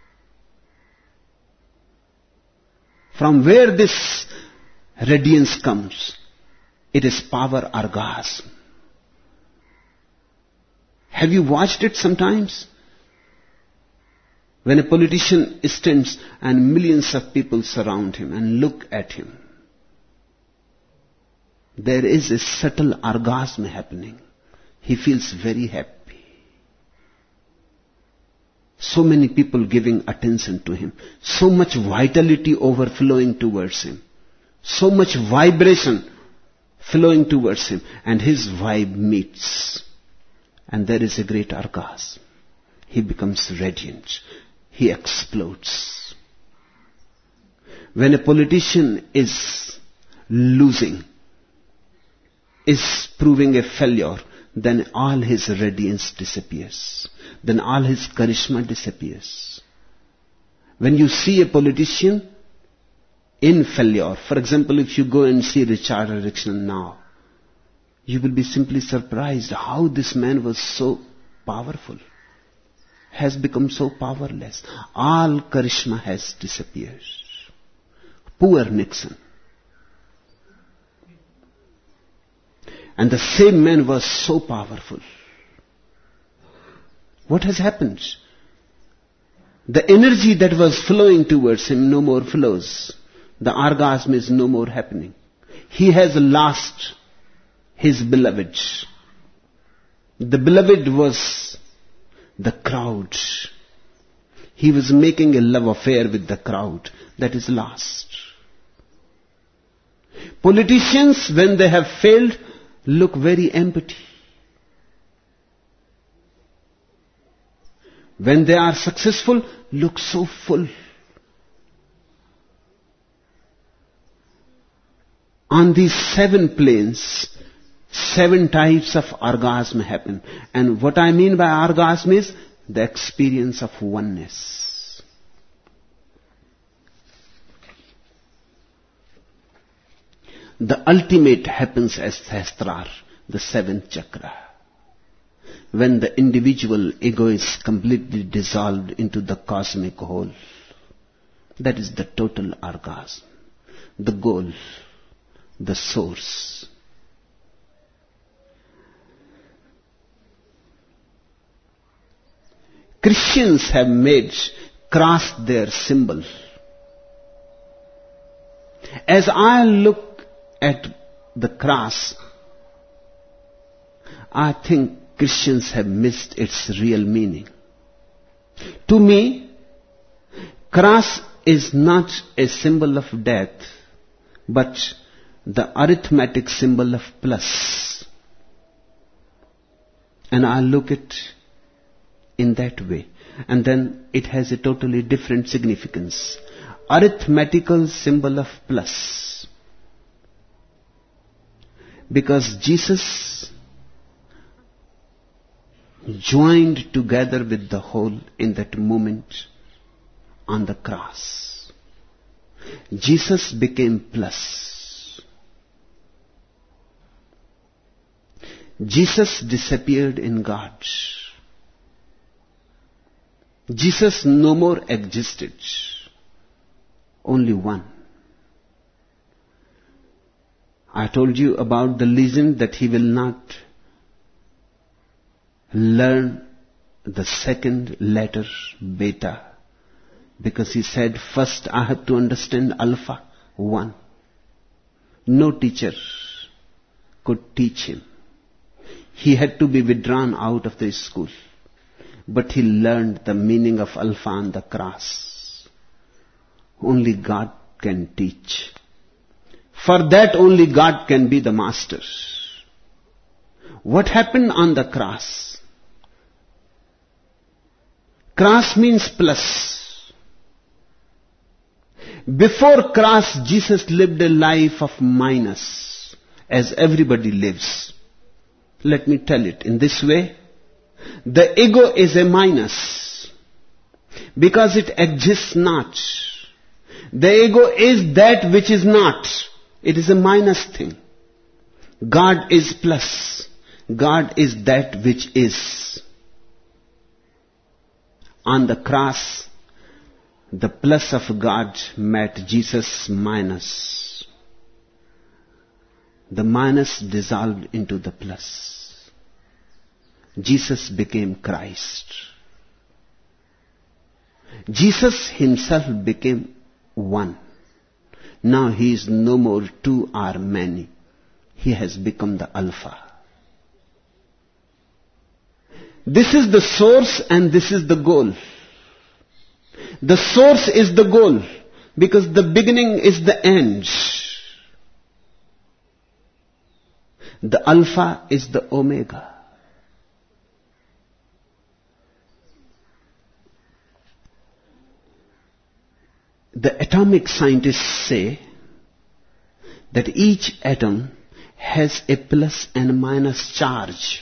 From where this radiance comes? It is power orgasm. Have you watched it sometimes? When a politician stands and millions of people surround him and look at him, there is a subtle orgasm happening. He feels very happy. So many people giving attention to him. So much vitality overflowing towards him. So much vibration flowing towards him. And his vibe meets. And there is a great orgasm. He becomes radiant. He explodes. When a politician is losing, is proving a failure, then all his radiance disappears. Then all his charisma disappears. When you see a politician in failure, for example, if you go and see Richard Erickson now, you will be simply surprised how this man was so powerful, has become so powerless. All charisma has disappeared. Poor Nixon. And the same man was so powerful. What has happened? The energy that was flowing towards him no more flows. The orgasm is no more happening. He has lost his beloved. The beloved was the crowd. He was making a love affair with the crowd. That is lost. Politicians, when they have failed, look very empty. When they are successful, look so full. On these 7 planes, 7 types of orgasm happen. And what I mean by orgasm is the experience of oneness. The ultimate happens as Sahasrar, the 7th chakra. When the individual ego is completely dissolved into the cosmic whole. That is the total orgasm. The goal. The source. Christians have made cross their symbol. As I look at the cross, I think Christians have missed its real meaning. To me, cross is not a symbol of death, but the arithmetic symbol of plus. And I look at it in that way. And then it has a totally different significance. Arithmetical symbol of plus. Because Jesus joined together with the whole in that moment on the cross. Jesus became plus. Jesus disappeared in God. Jesus no more existed. Only one. I told you about the legend that he will not learn the second letter beta, because he said, first I have to understand alpha 1. No teacher could teach him. He had to be withdrawn out of the school. But he learned the meaning of alpha on the cross. Only God can teach. For that only God can be the master. What happened on the cross? Cross means plus. Before cross, Jesus lived a life of minus, as everybody lives. Let me tell it in this way. The ego is a minus, because it exists not. The ego is that which is not. It is a minus thing. God is plus. God is that which is. On the cross, the plus of God met Jesus' minus. The minus dissolved into the plus. Jesus became Christ. Jesus himself became one. Now he is no more two or many. He has become the Alpha. This is the source and this is the goal. The source is the goal because the beginning is the end. The Alpha is the Omega. The atomic scientists say that each atom has a plus and minus charge.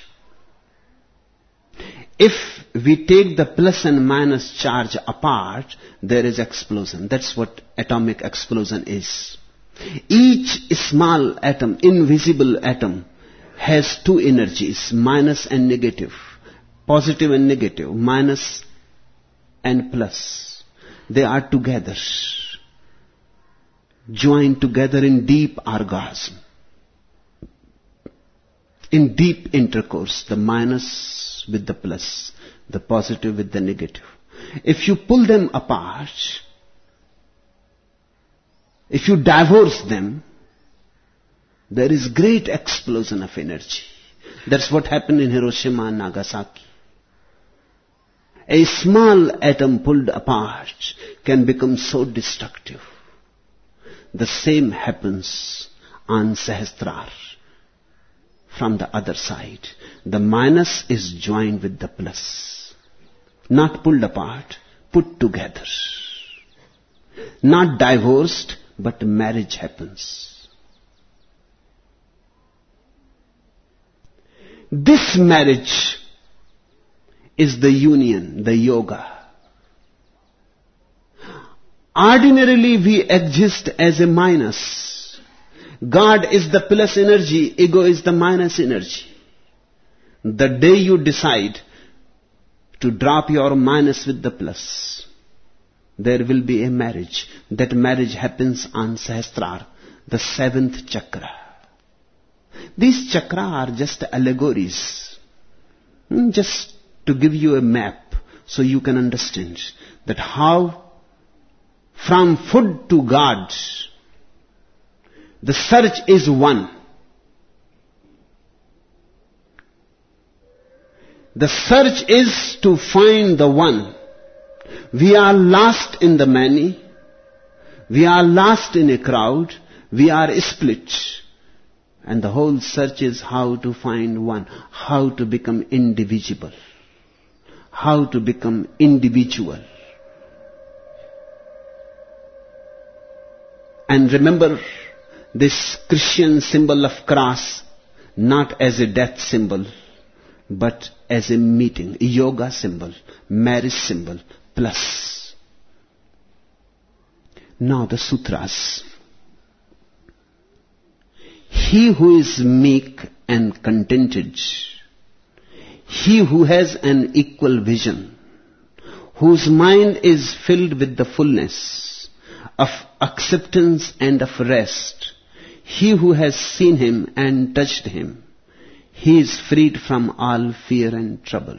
If we take the plus and minus charge apart, there is explosion. That's what atomic explosion is. Each small atom, invisible atom, has two energies, minus and negative, positive and negative, minus and plus. They are together, joined together in deep orgasm, in deep intercourse, the minus with the plus, the positive with the negative. If you pull them apart, if you divorce them, there is great explosion of energy. That's what happened in Hiroshima and Nagasaki. A small atom pulled apart can become so destructive. The same happens on Sahasrar. From the other side, the minus is joined with the plus. Not pulled apart, put together. Not divorced, but marriage happens. This marriage is the union, the yoga. Ordinarily we exist as a minus. God is the plus energy, ego is the minus energy. The day you decide to drop your minus with the plus, there will be a marriage. That marriage happens on Sahasrar, the seventh chakra. These chakra are just allegories. Just to give you a map so you can understand that how from food to God, the search is one. The search is to find the one. We are lost in the many. We are lost in a crowd. We are split. And the whole search is how to find one. How to become indivisible. How to become individual. And remember this Christian symbol of cross, not as a death symbol, but as a meeting, a yoga symbol, marriage symbol, plus. Now the sutras. He who is meek and contented, he who has an equal vision, whose mind is filled with the fullness of acceptance and of rest, he who has seen him and touched him, he is freed from all fear and trouble.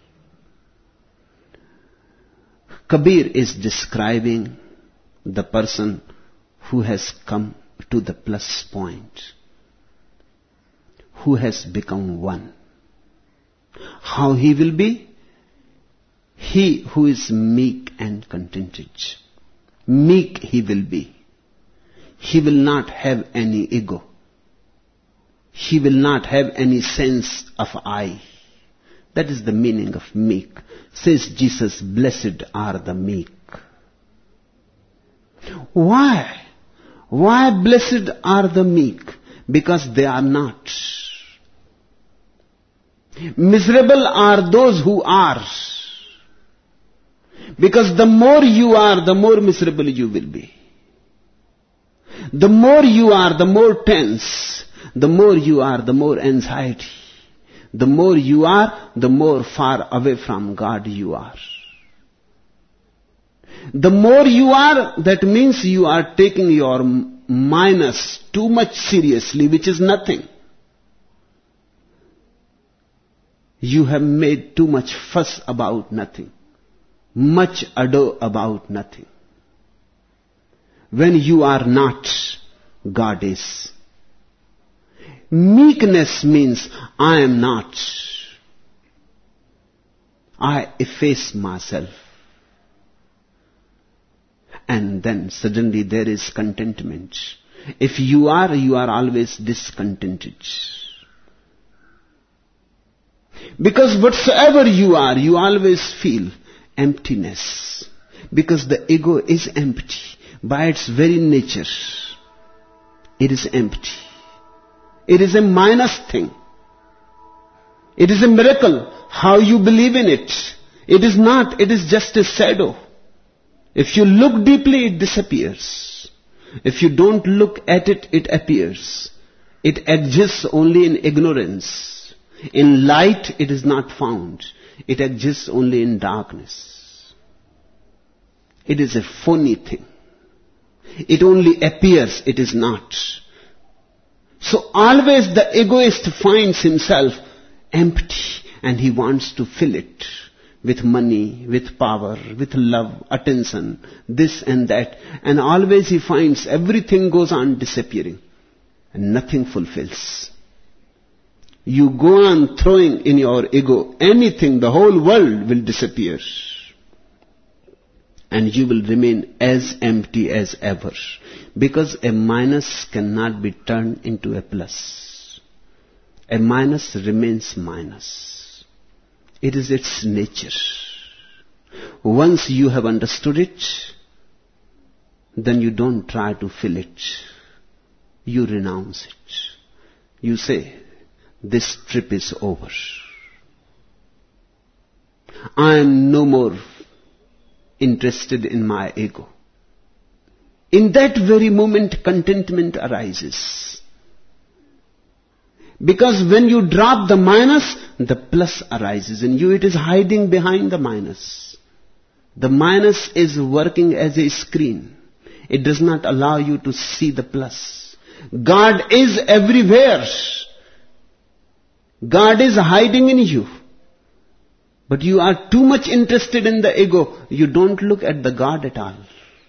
Kabir is describing the person who has come to the plus point, who has become one. How he will be? He who is meek and contented. Meek he will be. He will not have any ego. He will not have any sense of I. That is the meaning of meek. Says Jesus, blessed are the meek. Why? Why blessed are the meek? Because they are not. Miserable are those who are. Because the more you are, the more miserable you will be. The more you are, the more tense. The more you are, the more anxiety. The more you are, the more far away from God you are. The more you are, that means you are taking your minus too much seriously, which is nothing. You have made too much fuss about nothing, much ado about nothing. When you are not, God is. Meekness means I am not. I efface myself. And then suddenly there is contentment. If you are always discontented. Because whatsoever you are, you always feel emptiness. Because the ego is empty. By its very nature, it is empty. It is a minus thing. It is a miracle how you believe in it. It is not, it is just a shadow. If you look deeply, it disappears. If you don't look at it, it appears. It exists only in ignorance. In light, it is not found. It exists only in darkness. It is a phony thing. It only appears, it is not. So always the egoist finds himself empty and he wants to fill it with money, with power, with love, attention, this and that. And always he finds everything goes on disappearing and nothing fulfills. You go on throwing in your ego anything, the whole world will disappear. And you will remain as empty as ever. Because a minus cannot be turned into a plus. A minus remains minus. It is its nature. Once you have understood it, then you don't try to fill it. You renounce it. You say, this trip is over. I am no more interested in my ego. In that very moment, contentment arises. Because when you drop the minus, the plus arises in you. It is hiding behind the minus. The minus is working as a screen. It does not allow you to see the plus. God is everywhere. God is hiding in you. But you are too much interested in the ego. You don't look at the God at all.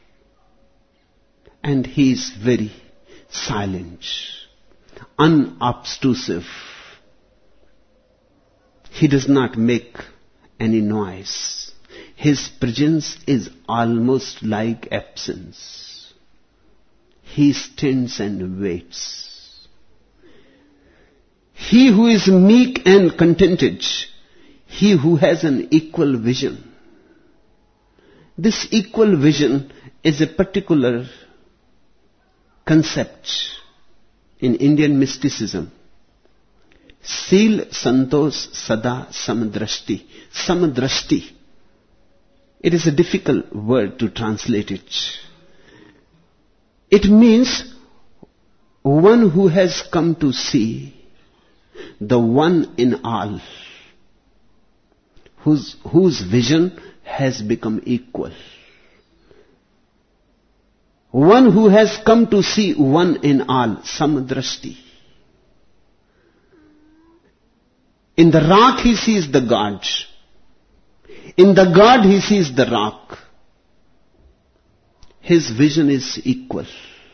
And He is very silent, unobtrusive. He does not make any noise. His presence is almost like absence. He stands and waits. He who is meek and contented, he who has an equal vision. This equal vision is a particular concept in Indian mysticism. Sil santosh sada samadrashti. Samadrashti. It is a difficult word to translate it. It means one who has come to see the one in all, whose vision has become equal. One who has come to see one in all, samadrashti. In the rock he sees the God. In the God he sees the rock. His vision is equal.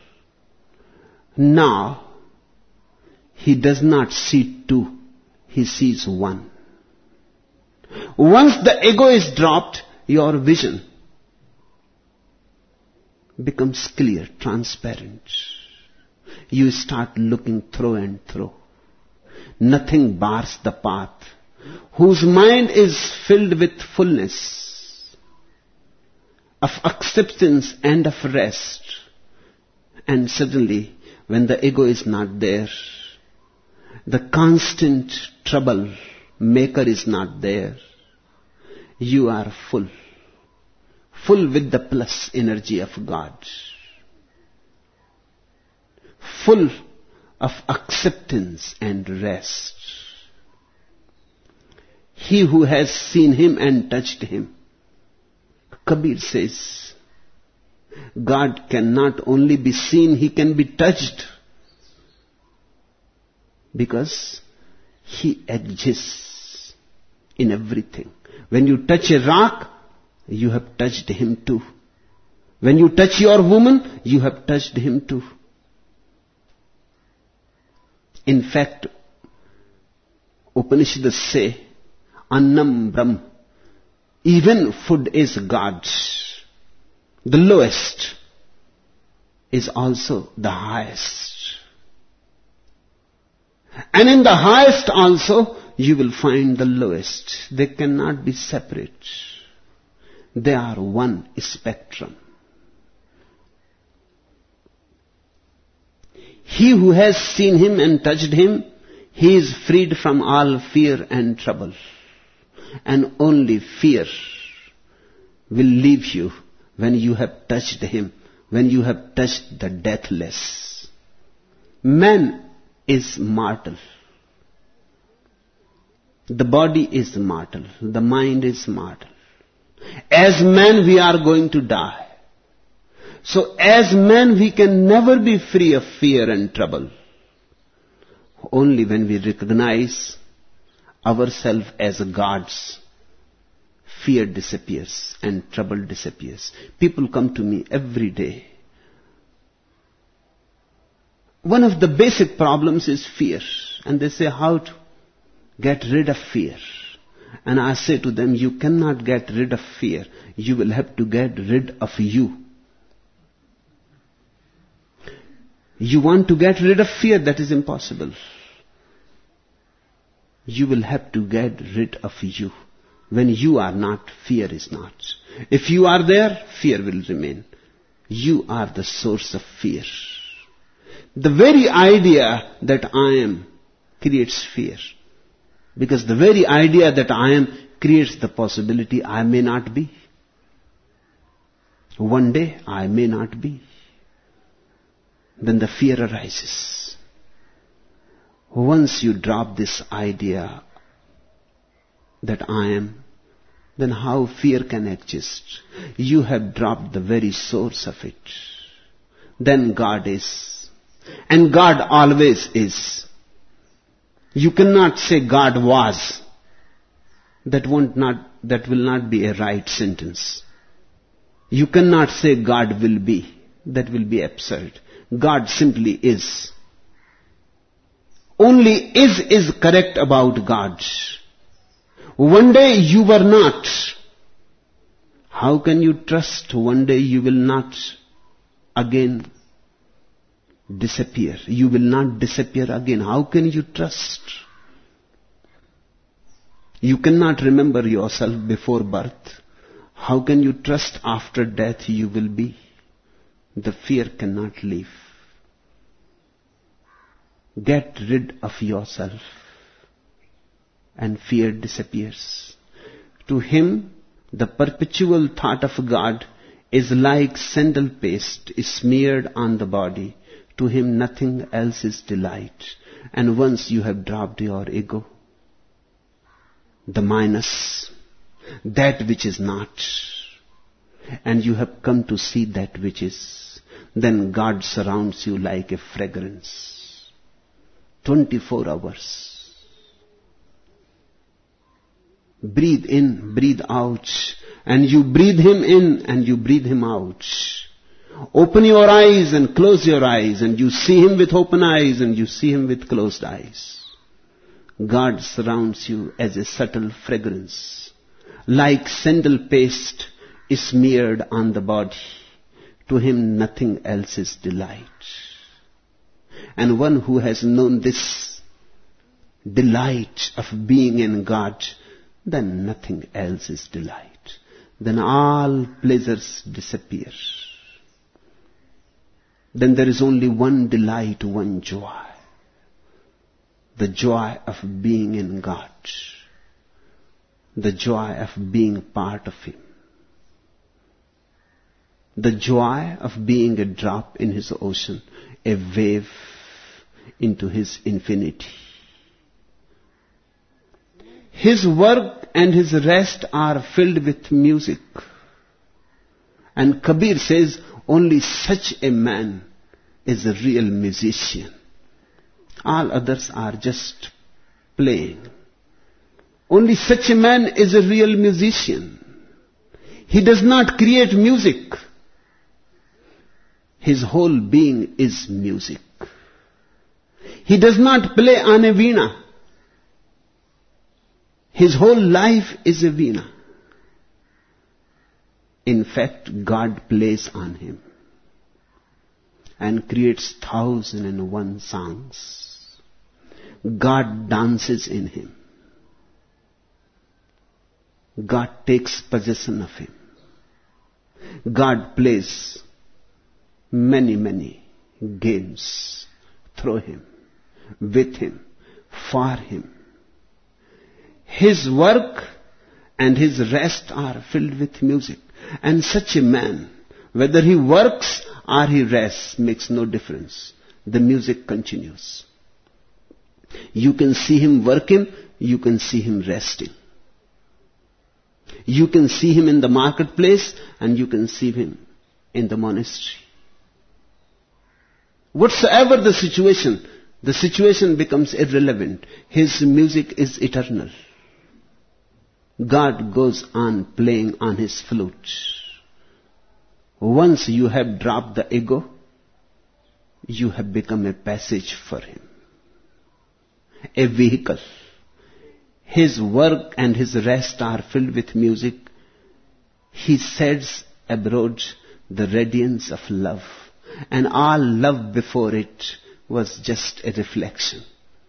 Now, he does not see two, he sees one. Once the ego is dropped, your vision becomes clear, transparent. You start looking through and through. Nothing bars the path. Whose mind is filled with fullness of acceptance and of rest. And suddenly, when the ego is not there, the constant trouble maker is not there, you are full. Full with the plus energy of God. Full of acceptance and rest. He who has seen Him and touched Him. Kabir says, God cannot only be seen, He can be touched. Because He exists. in everything. When you touch a rock, you have touched him too. When you touch your woman, you have touched him too. In fact, Upanishads say, Annam Brahm, even food is God's. The lowest is also the highest. And in the highest also, you will find the lowest. They cannot be separate. They are one spectrum. He who has seen him and touched him, he is freed from all fear and trouble. And only fear will leave you when you have touched him, when you have touched the deathless. Man is mortal. The body is mortal. The mind is mortal. As men, we are going to die. So as men, we can never be free of fear and trouble. Only when we recognize ourselves as gods, fear disappears and trouble disappears. People come to me every day. One of the basic problems is fear. And they say, how to get rid of fear? And I say to them, you cannot get rid of fear. You will have to get rid of you. You want to get rid of fear, that is impossible. You will have to get rid of you. When you are not, fear is not. If you are there, fear will remain. You are the source of fear. The very idea that I am creates fear. Because the very idea that I am creates the possibility I may not be. One day I may not be. Then the fear arises. Once you drop this idea that I am, then how fear can exist? You have dropped the very source of it. Then God is. And God always is. You cannot say God was. That will not be a right sentence. You cannot say God will be. That will be absurd. God simply is. Only is correct about God. One day you were not. How can you trust one day you will not again disappear? You will not disappear again. How can you trust? You cannot remember yourself before birth. How can you trust after death you will be? The fear cannot leave. Get rid of yourself and fear disappears. To him, the perpetual thought of God is like sandal paste smeared on the body. To him nothing else is delight. And once you have dropped your ego, the minus, that which is not, and you have come to see that which is, then God surrounds you like a fragrance. 24 hours. Breathe in, breathe out, and you breathe him in and you breathe him out. Open your eyes and close your eyes, and you see him with open eyes and you see him with closed eyes. God surrounds you as a subtle fragrance, like sandal paste smeared on the body. To him nothing else is delight. And one who has known this delight of being in God, then nothing else is delight. Then all pleasures disappear. Then there is only one delight, one joy. The joy of being in God. The joy of being part of him. The joy of being a drop in his ocean, a wave into his infinity. His work and his rest are filled with music. And Kabir says, only such a man is a real musician. All others are just playing. Only such a man is a real musician. He does not create music. His whole being is music. He does not play on a veena. His whole life is a veena. In fact, God plays on him and creates 1,001 songs. God dances in him. God takes possession of him. God plays many, many games through him, with him, for him. His work and his rest are filled with music. And such a man, whether he works or he rests, makes no difference. The music continues. You can see him working, you can see him resting. You can see him in the marketplace and you can see him in the monastery. Whatsoever the situation becomes irrelevant. His music is eternal. God goes on playing on his flute. Once you have dropped the ego, you have become a passage for him, a vehicle. His work and his rest are filled with music. He sends abroad the radiance of love, and all love before it was just a reflection.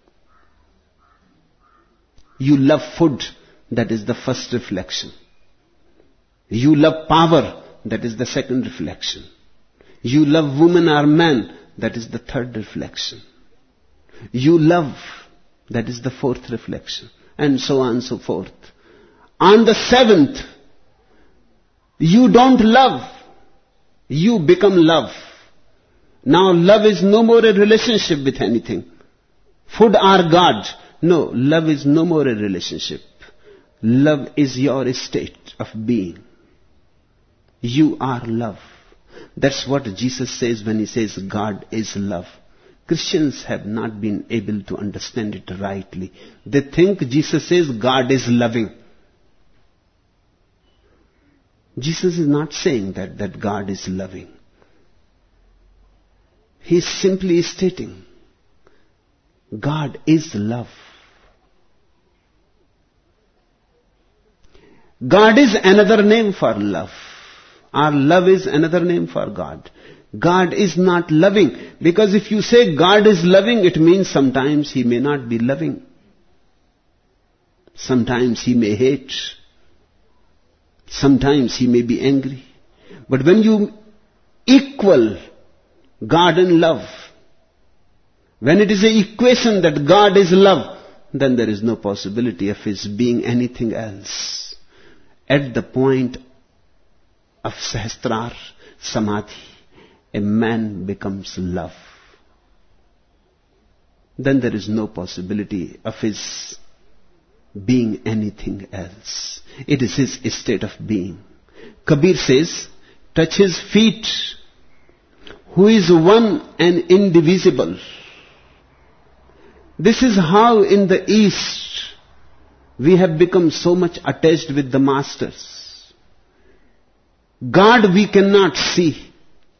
You love food, that is the first reflection. You love power, that is the second reflection. You love woman or man, that is the third reflection. You love, that is the fourth reflection. And so on and so forth. On the seventh, you don't love, you become love. Now love is no more a relationship with anything. Food or God. No, love is no more a relationship. Love is your state of being. You are love. That's what Jesus says when he says God is love. Christians have not been able to understand it rightly. They think Jesus says God is loving. Jesus is not saying that God is loving. He is simply stating God is love. God is another name for love. Our love is another name for God. God is not loving. Because if you say God is loving, it means sometimes he may not be loving. Sometimes he may hate. Sometimes he may be angry. But when you equal God and love, when it is an equation that God is love, then there is no possibility of his being anything else. At the point of Sahasrar Samadhi, a man becomes love. Then there is no possibility of his being anything else. It is his state of being. Kabir says, touch his feet, who is one and indivisible. This is how in the East we have become so much attached with the masters. God we cannot see.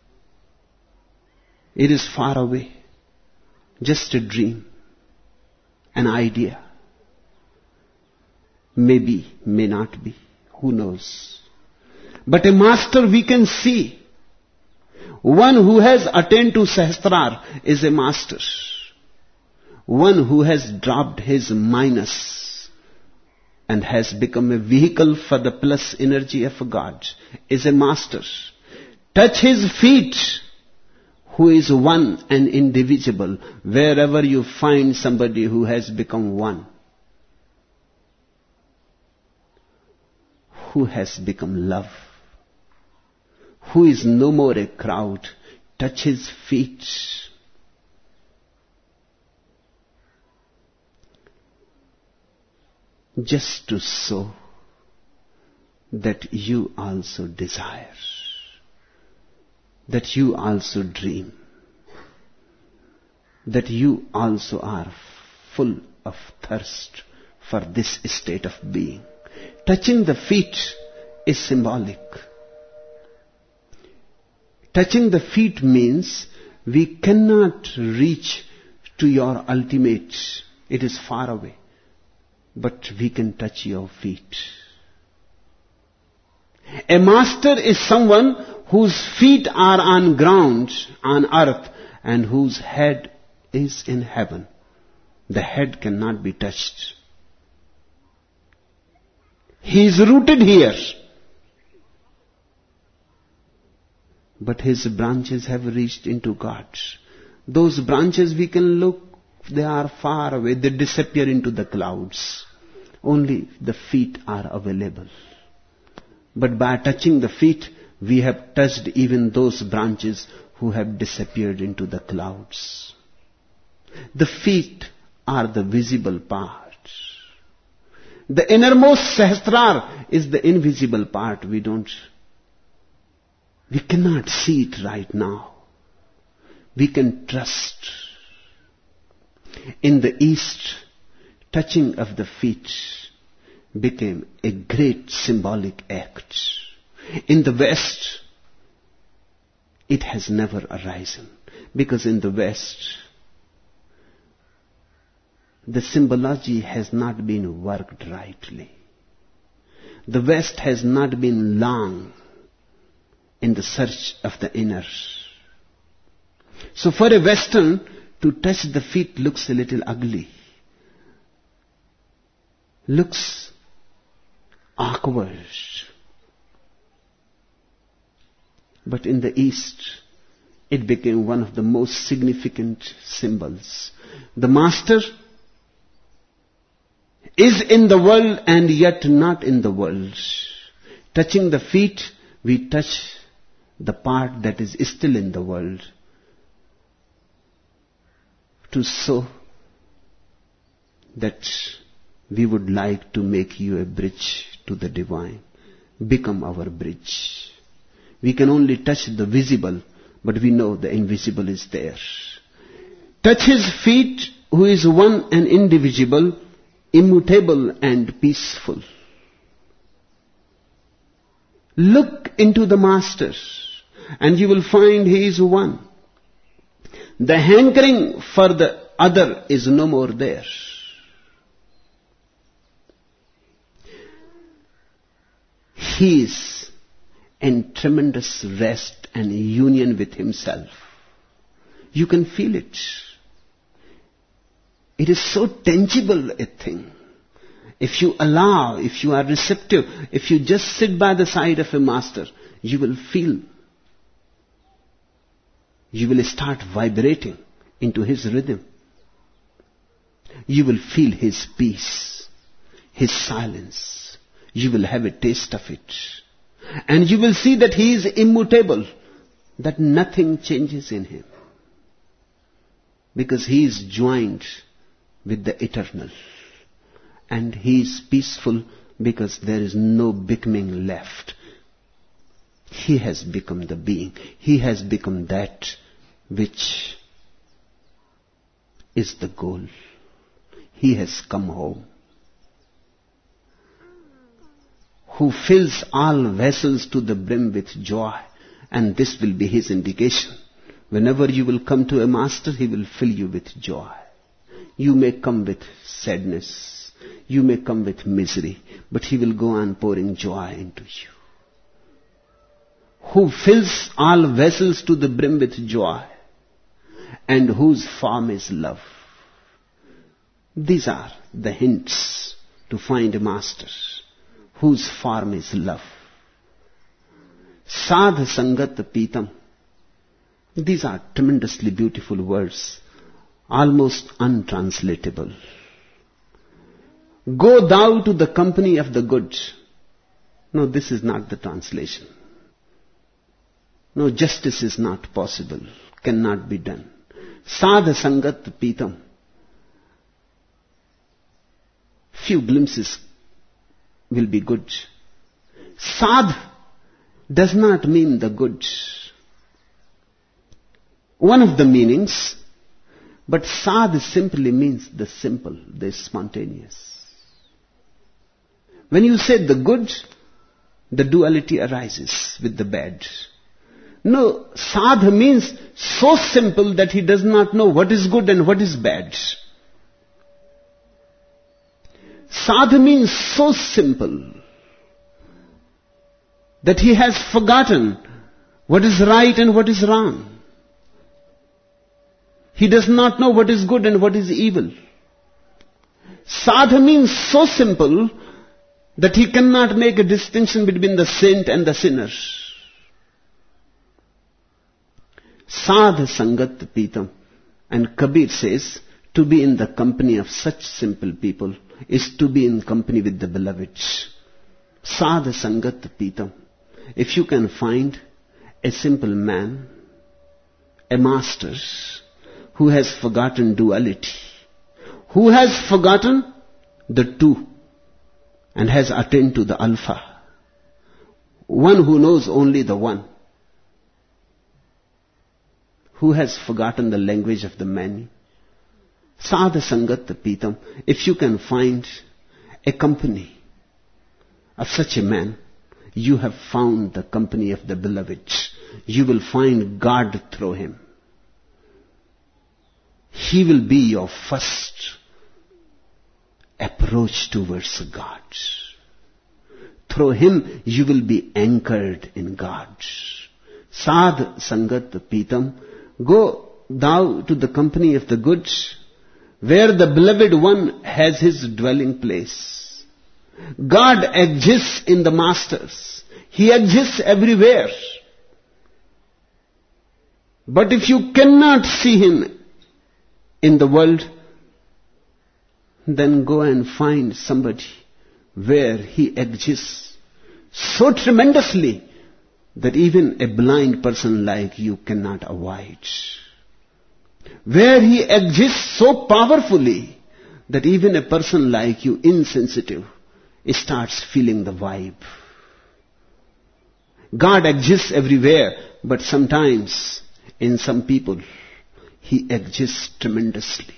It is far away. Just a dream, an idea. Maybe, may not be. Who knows? But a master we can see. One who has attained to Sahasrar is a master. One who has dropped his minus and has become a vehicle for the plus energy of God is a master. Touch his feet, who is one and indivisible. Wherever you find somebody who has become one, who has become love, who is no more a crowd, touch his feet. Just to show that you also desire, that you also dream, that you also are full of thirst for this state of being. Touching the feet is symbolic. Touching the feet means we cannot reach to your ultimate. It is far away. But we can touch your feet. A master is someone whose feet are on ground, on earth, and whose head is in heaven. The head cannot be touched. He is rooted here. But his branches have reached into God. Those branches we can look, they are far away, they disappear into the clouds. Only the feet are available. But by touching the feet, we have touched even those branches who have disappeared into the clouds. The feet are the visible part. The innermost Sahasrara is the invisible part. We cannot see it right now. We can trust. In the East, touching of the feet became a great symbolic act. In the West, it has never arisen. Because in the West, the symbology has not been worked rightly. The West has not been long in the search of the inner. So for a Western, to touch the feet looks a little ugly. Looks awkward. But in the East, it became one of the most significant symbols. The Master is in the world and yet not in the world. Touching the feet, we touch the part that is still in the world. To show that we would like to make you a bridge to the divine. Become our bridge. We can only touch the visible, but we know the invisible is there. Touch his feet, who is one and indivisible, immutable and peaceful. Look into the Master, and you will find he is one. The hankering for the other is no more there. He is in tremendous rest and union with himself. You can feel it. It is so tangible a thing. If you allow, if you are receptive, if you just sit by the side of a master, you will feel. You will start vibrating into his rhythm. You will feel his peace, his silence. You will have a taste of it. And you will see that he is immutable, that nothing changes in him. Because he is joined with the eternal. And he is peaceful because there is no becoming left. He has become the being. He has become that which is the goal. He has come home. Who fills all vessels to the brim with joy. And this will be his indication. Whenever you will come to a master, he will fill you with joy. You may come with sadness. You may come with misery. But he will go on pouring joy into you. Who fills all vessels to the brim with joy. And whose form is love. These are the hints to find a master. Whose form is love. Sadh Sangat Pitam. These are tremendously beautiful words, almost untranslatable. Go thou to the company of the good. No, this is not the translation. No, justice is not possible, cannot be done. Sadh Sangat Pitam. Few glimpses will be good. Sadh does not mean the good. One of the meanings, but sadh simply means the simple, the spontaneous. When you say the good, the duality arises with the bad. No, sadh means so simple that he does not know what is good and what is bad. Sadh means so simple that he has forgotten what is right and what is wrong. He does not know what is good and what is evil. Sadh means so simple that he cannot make a distinction between the saint and the sinner. Sadh sangat pitam. And Kabir says, to be in the company of such simple people is to be in company with the beloved. Sadh sangat pitam. If you can find a simple man, a master, who has forgotten duality, who has forgotten the two, and has attained to the alpha, one who knows only the one, who has forgotten the language of the many. Sadha sangat pitam. If you can find a company of such a man, you have found the company of the beloved. You will find God through him. He will be your first approach towards God. Through him you will be anchored in God. Sadh sangat pitam. Go thou to the company of the good, where the beloved one has his dwelling place. God exists in the masters. He exists everywhere. But if you cannot see him in the world, then go and find somebody where he exists so tremendously that even a blind person like you cannot avoid. Where he exists so powerfully that even a person like you, insensitive, starts feeling the vibe. God exists everywhere, but sometimes in some people he exists tremendously.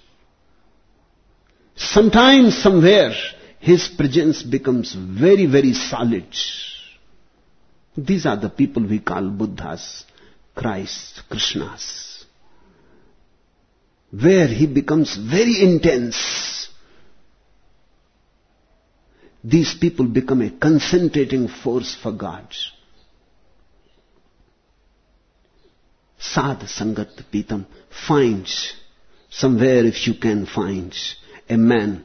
Sometimes somewhere his presence becomes very, very solid. These are the people we call Buddhas, Christ, Krishnas. Where he becomes very intense. These people become a concentrating force for God. Sadh sangat pitam. Find somewhere, if you can find a man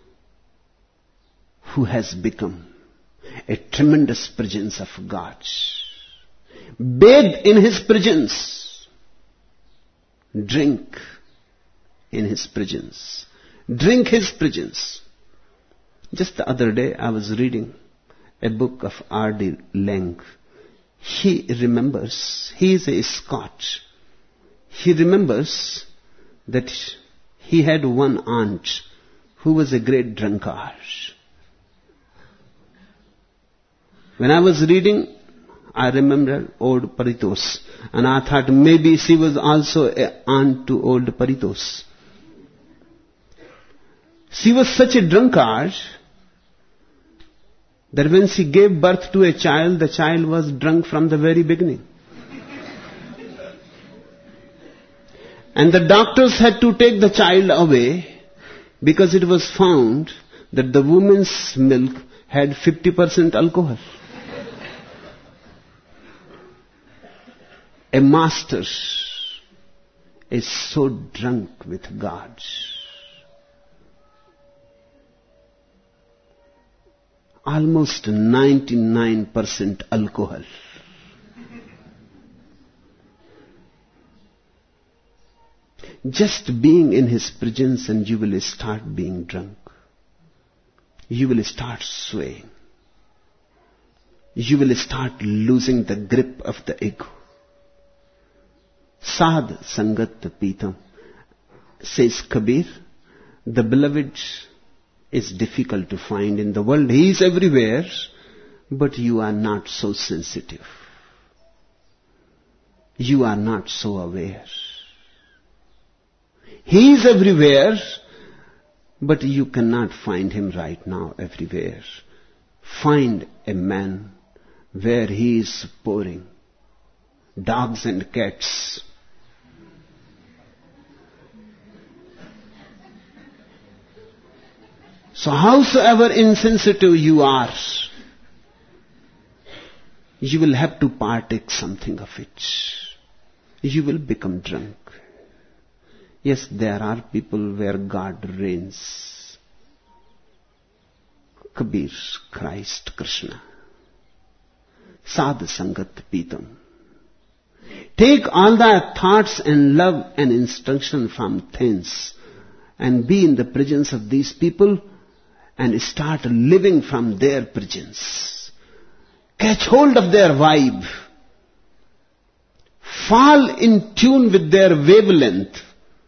who has become a tremendous presence of God. Bathe in his presence. Drink in his presence. Drink his presence. Just the other day I was reading a book of R.D. Laing. He remembers, he is a Scot. He remembers that he had one aunt who was a great drunkard. When I was reading, I remembered old Paritos, and I thought maybe she was also an aunt to old Paritos. She was such a drunkard that when she gave birth to a child, the child was drunk from the very beginning. And the doctors had to take the child away because it was found that the woman's milk had 50% alcohol. A master is so drunk with God. Almost 99% alcohol. Just being in his presence and you will start being drunk. You will start swaying. You will start losing the grip of the ego. Sadh sangat pitam. Says Kabir, the beloved is difficult to find in the world. He is everywhere, but you are not so sensitive. You are not so aware. He is everywhere, but you cannot find him right now everywhere. find a man where he is pouring dogs and cats. So howsoever insensitive you are, you will have to partake something of it. You will become drunk. Yes, there are people where God reigns. Kabir, Christ, Krishna. Sadh Sangat Pitam. Take all thy thoughts and love and instruction from thence and be in the presence of these people and start living from their presence. Catch hold of their vibe. Fall in tune with their wavelength.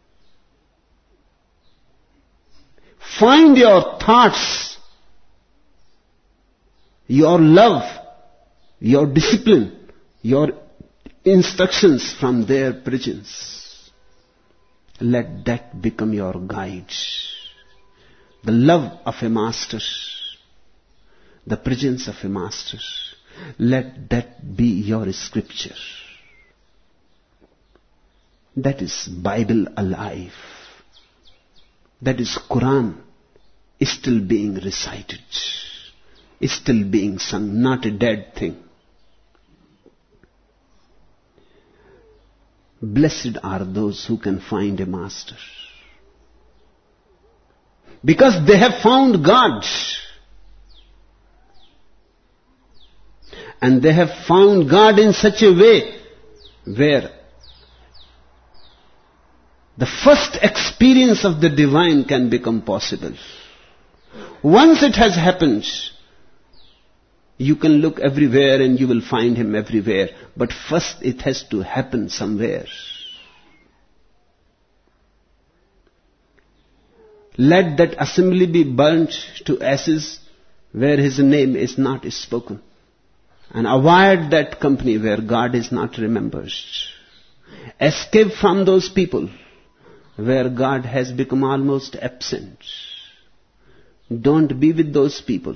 Find your thoughts, your love, your discipline, your instructions from their presence. Let that become your guide. The love of a master, the presence of a master, let that be your scripture. That is Bible alive. That is Quran still being recited, still being sung, not a dead thing. Blessed are those who can find a master, because they have found God. And they have found God in such a way where the first experience of the divine can become possible. Once it has happened, you can look everywhere and you will find Him everywhere. But first it has to happen somewhere. Let that assembly be burnt to ashes where His name is not spoken. And avoid that company where God is not remembered. Escape from those people where God has become almost absent. Don't be with those people,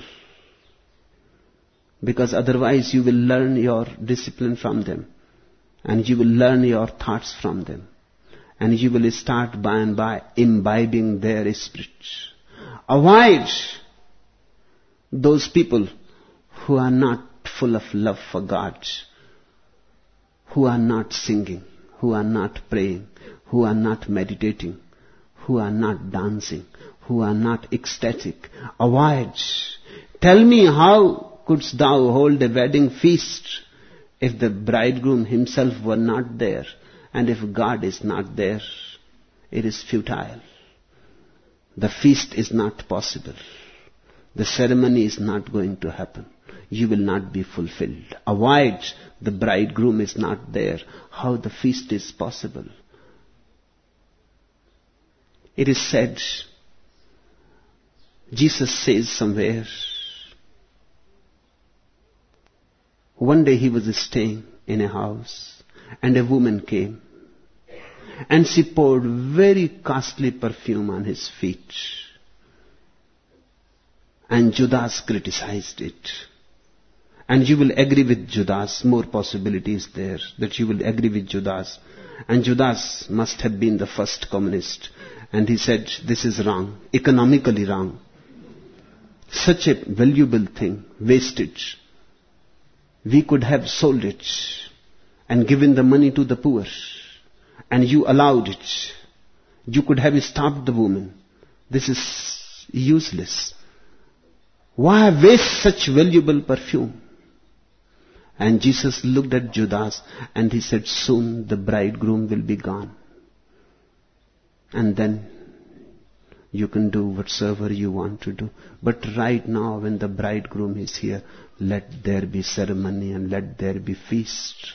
because otherwise you will learn your discipline from them, and you will learn your thoughts from them, and you will start by and by imbibing their spirit. Avoid those people who are not full of love for God, who are not singing, who are not praying, who are not meditating, who are not dancing, who are not ecstatic. Avoid. Tell me, how couldst thou hold a wedding feast if the bridegroom himself were not there, and if God is not there? It is futile. The feast is not possible. The ceremony is not going to happen. You will not be fulfilled. Avoid. The bridegroom is not there. How the feast is possible? It is said, Jesus says somewhere, one day he was staying in a house and a woman came and she poured very costly perfume on his feet. And Judas criticized it. And you will agree with Judas. More possibilities there that you will agree with Judas. And Judas must have been the first communist. And he said, this is wrong, economically wrong. Such a valuable thing, wasted. We could have sold it and given the money to the poor. And you allowed it. You could have stopped the woman. This is useless. Why waste such valuable perfume? And Jesus looked at Judas and he said, soon the bridegroom will be gone. And then you can do whatsoever you want to do. But right now when the bridegroom is here, let there be ceremony and let there be feast.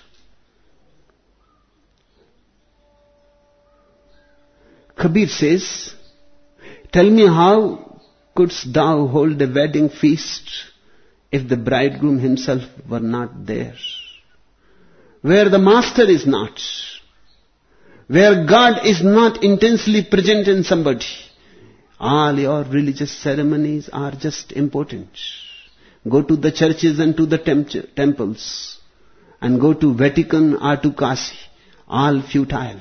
Kabir says, tell me, how couldst thou hold a wedding feast if the bridegroom himself were not there? Where the master is not, where God is not intensely present in somebody, all your religious ceremonies are just important. Go to the churches and to the temples. And go to Vatican or to Kasi. All futile.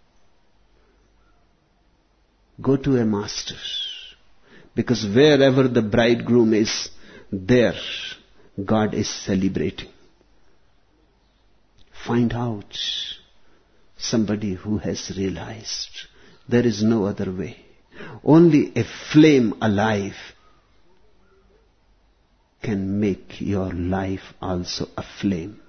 Go to a master. Because wherever the bridegroom is, there God is celebrating. Find out somebody who has realized there is no other way. Only a flame alive can make your life also a flame.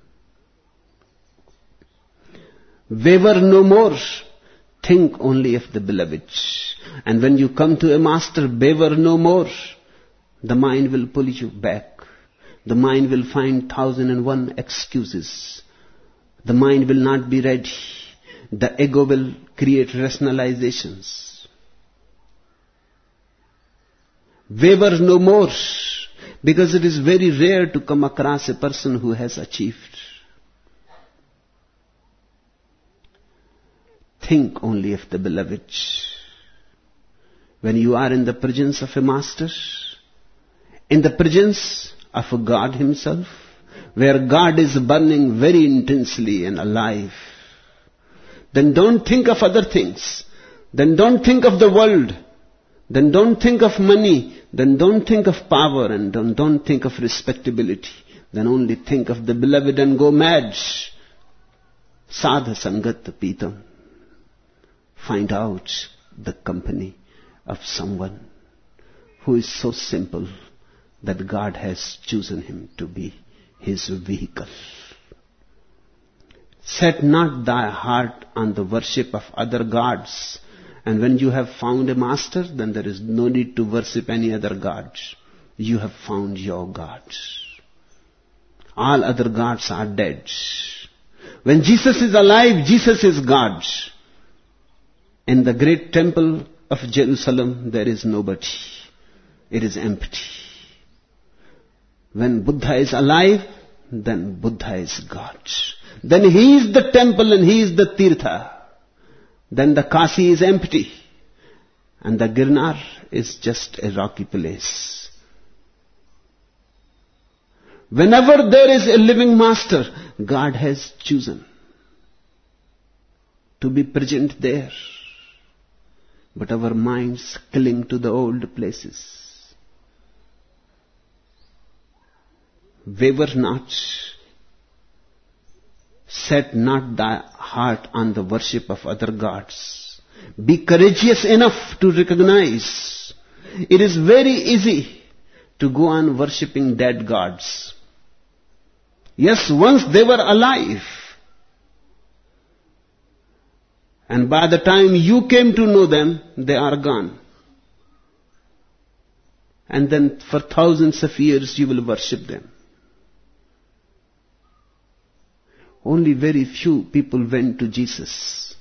Waver no more. Think only of the beloved. And when you come to a master, waver no more. The mind will pull you back. The mind will find 1,001 excuses. The mind will not be ready. The ego will create rationalizations. Waver no more. Because it is very rare to come across a person who has achieved. Think only of the beloved. When you are in the presence of a master, in the presence of a God himself, where God is burning very intensely and alive, then don't think of other things. Then don't think of the world. Then don't think of money. Then don't think of power, and don't think of respectability. Then only think of the beloved and go mad. Sadha Sangat Pitam. Find out the company of someone who is so simple that God has chosen him to be his vehicle. Set not thy heart on the worship of other gods. And when you have found a master, then there is no need to worship any other gods. You have found your God. All other gods are dead. When Jesus is alive, Jesus is God. In the great temple of Jerusalem, there is nobody. It is empty. When Buddha is alive, then Buddha is God. Then he is the temple and he is the tirtha. Then the Kasi is empty. And the Girnar is just a rocky place. Whenever there is a living master, God has chosen to be present there. But our minds cling to the old places. Waver not. Set not thy heart on the worship of other gods. Be courageous enough to recognize it is very easy to go on worshipping dead gods. Yes, once they were alive. And by the time you came to know them, they are gone. And then for thousands of years you will worship them. Only very few people went to Jesus.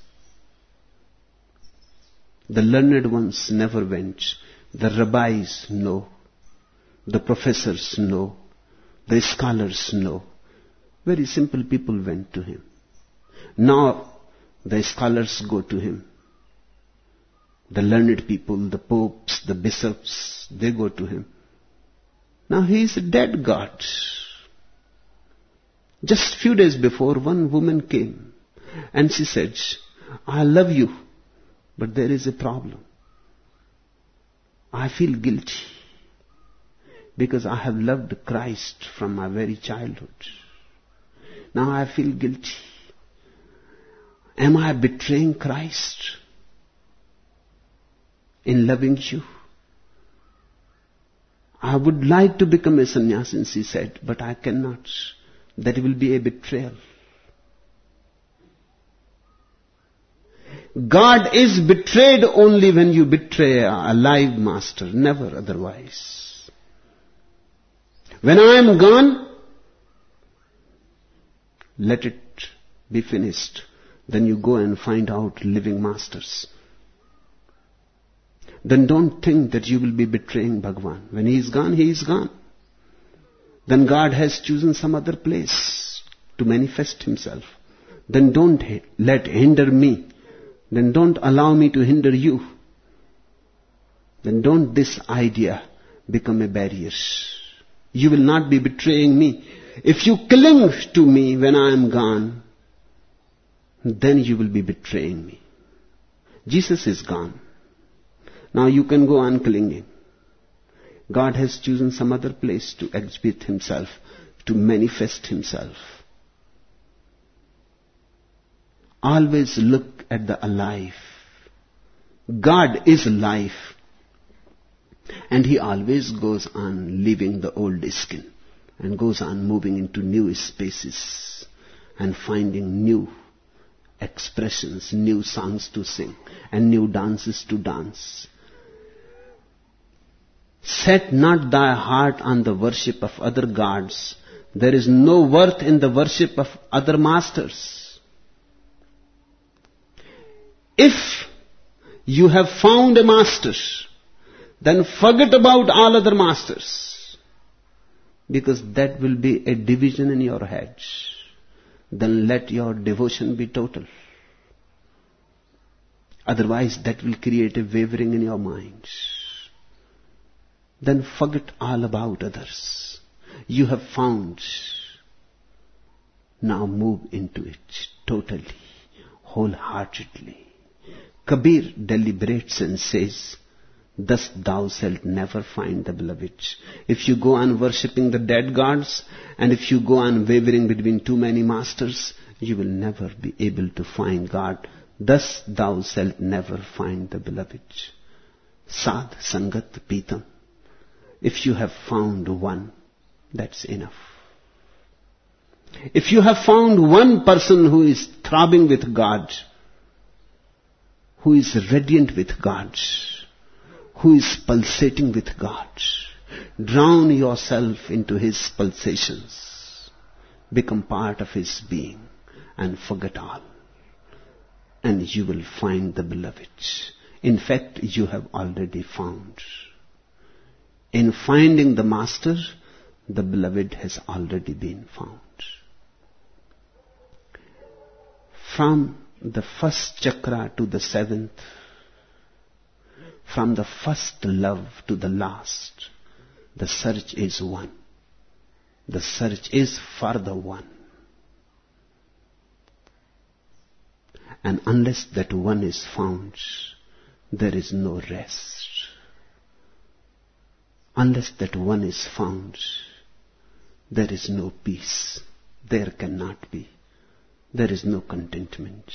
The learned ones never went. The rabbis know. The professors know. The scholars know. Very simple people went to him. Now the scholars go to him. The learned people, the popes, the bishops, they go to him. Now he is a dead God. Just few days before, one woman came and she said, I love you, but there is a problem. I feel guilty because I have loved Christ from my very childhood. Now I feel guilty. Am I betraying Christ in loving you? I would like to become a sannyasin, she said, but I cannot. That will be a betrayal. God is betrayed only when you betray a live master, never otherwise. When I am gone, let it be finished. Then you go and find out living masters. Then don't think that you will be betraying Bhagwan. When he is gone, he is gone. Then God has chosen some other place to manifest himself. Then don't let hinder me. Then don't allow me to hinder you. Then don't this idea become a barrier. You will not be betraying me. If you cling to me when I am gone, then you will be betraying me. Jesus is gone. Now you can go on clinging. God has chosen some other place to exhibit himself, to manifest himself. Always look at the alive. God is life. And he always goes on leaving the old skin and goes on moving into new spaces and finding new expressions, new songs to sing and new dances to dance. Set not thy heart on the worship of other gods. There is no worth in the worship of other masters. If you have found a master, then forget about all other masters, because that will be a division in your head. Then let your devotion be total. Otherwise that will create a wavering in your mind. Then forget all about others. You have found. Now move into it totally, wholeheartedly. Kabir deliberates and says, thus thou shalt never find the beloved. If you go on worshipping the dead gods, and if you go on wavering between too many masters, you will never be able to find God. Thus thou shalt never find the beloved. Sadh Sangat Pitam. If you have found one, that's enough. If you have found one person who is throbbing with God, who is radiant with God, who is pulsating with God, drown yourself into his pulsations, become part of his being, and forget all. And you will find the beloved. In fact, you have already found. In finding the master, the beloved has already been found. From the first chakra to the seventh, from the first love to the last, the search is one. The search is for the one. And unless that one is found, there is no rest. Unless that one is found, there is no peace. There cannot be. There is no contentment.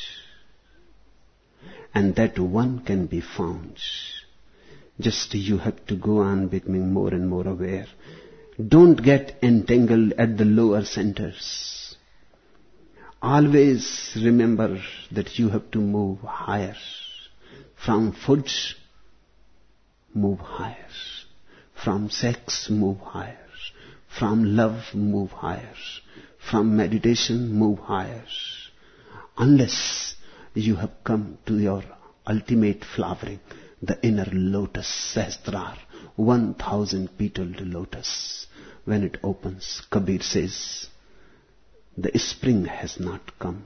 And that one can be found. Just you have to go on becoming more and more aware. Don't get entangled at the lower centers. Always remember that you have to move higher. From food, move higher. From sex, move higher. From love, move higher. From meditation, move higher. Unless you have come to your ultimate flowering, the inner lotus, Sahasrar, 1,000 petaled lotus. When it opens, Kabir says, the spring has not come.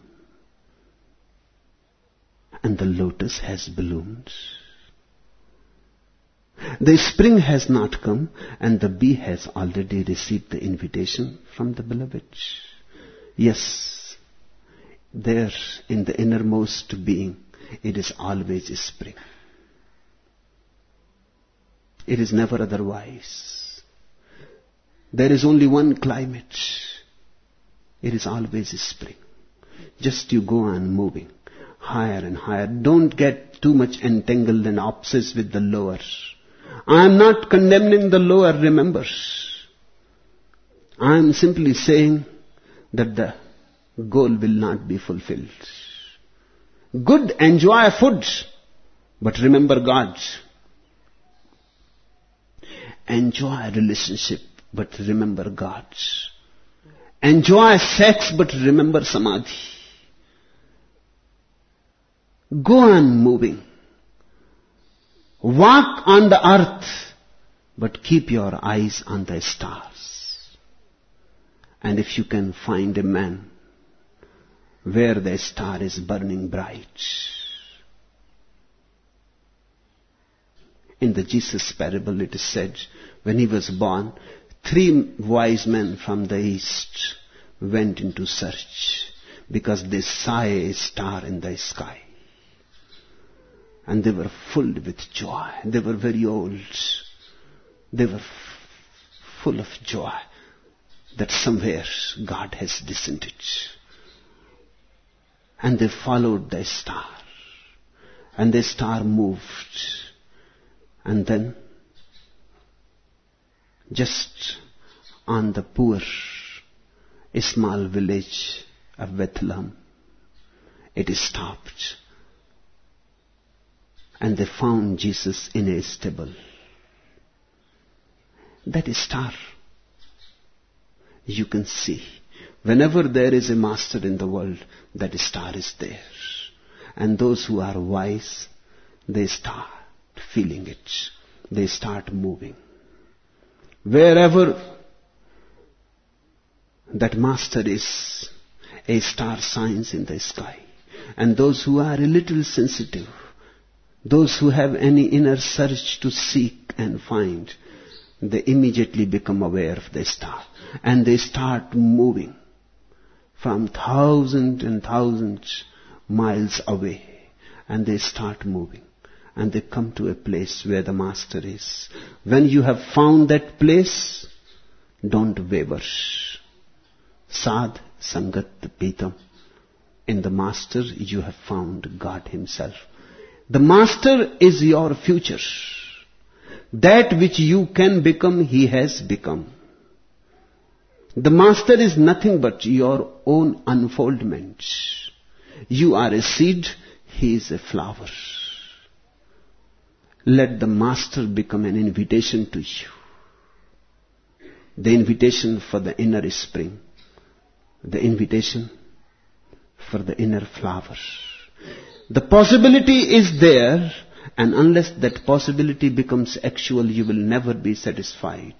And the lotus has bloomed. The spring has not come, and the bee has already received the invitation from the beloved. Yes, there in the innermost being, it is always spring. It is never otherwise. There is only one climate. It is always spring. Just you go on moving higher and higher. Don't get too much entangled and obsessed with the lower. I am not condemning the lower, remember. I am simply saying that the goal will not be fulfilled. Good, enjoy food, but remember God. Enjoy relationship, but remember God. Enjoy sex, but remember Samadhi. Go on moving. Walk on the earth, but keep your eyes on the stars. And if you can find a man where the star is burning bright. In the Jesus parable it is said, when he was born, 3 wise men from the east went into search because they saw a star in the sky. And they were filled with joy. They were very old. They were full of joy that somewhere God has descended. And they followed the star. And the star moved. And then, just on the poor, small village of Bethlehem, it stopped. And they found Jesus in a stable. That star, you can see. Whenever there is a master in the world, that star is there. And those who are wise, they start feeling it. They start moving. Wherever that master is, a star shines in the sky. And those who are a little sensitive, those who have any inner search to seek and find, they immediately become aware of the star. And they start moving from thousands and thousands miles away. And they start moving. And they come to a place where the master is. When you have found that place, don't waver. Sadh Sangat Pitam. In the master you have found God himself. The master is your future. That which you can become, he has become. The master is nothing but your own unfoldment. You are a seed, he is a flower. Let the master become an invitation to you. The invitation for the inner spring. The invitation for the inner flower. The possibility is there, and unless that possibility becomes actual, you will never be satisfied.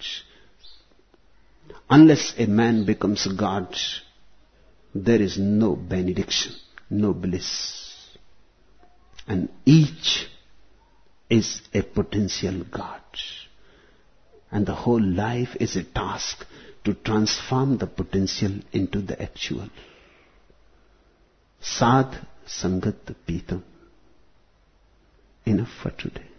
Unless a man becomes God, there is no benediction, no bliss. And each is a potential God. And the whole life is a task to transform the potential into the actual. Sadh Sangat Pitam. Enough for today.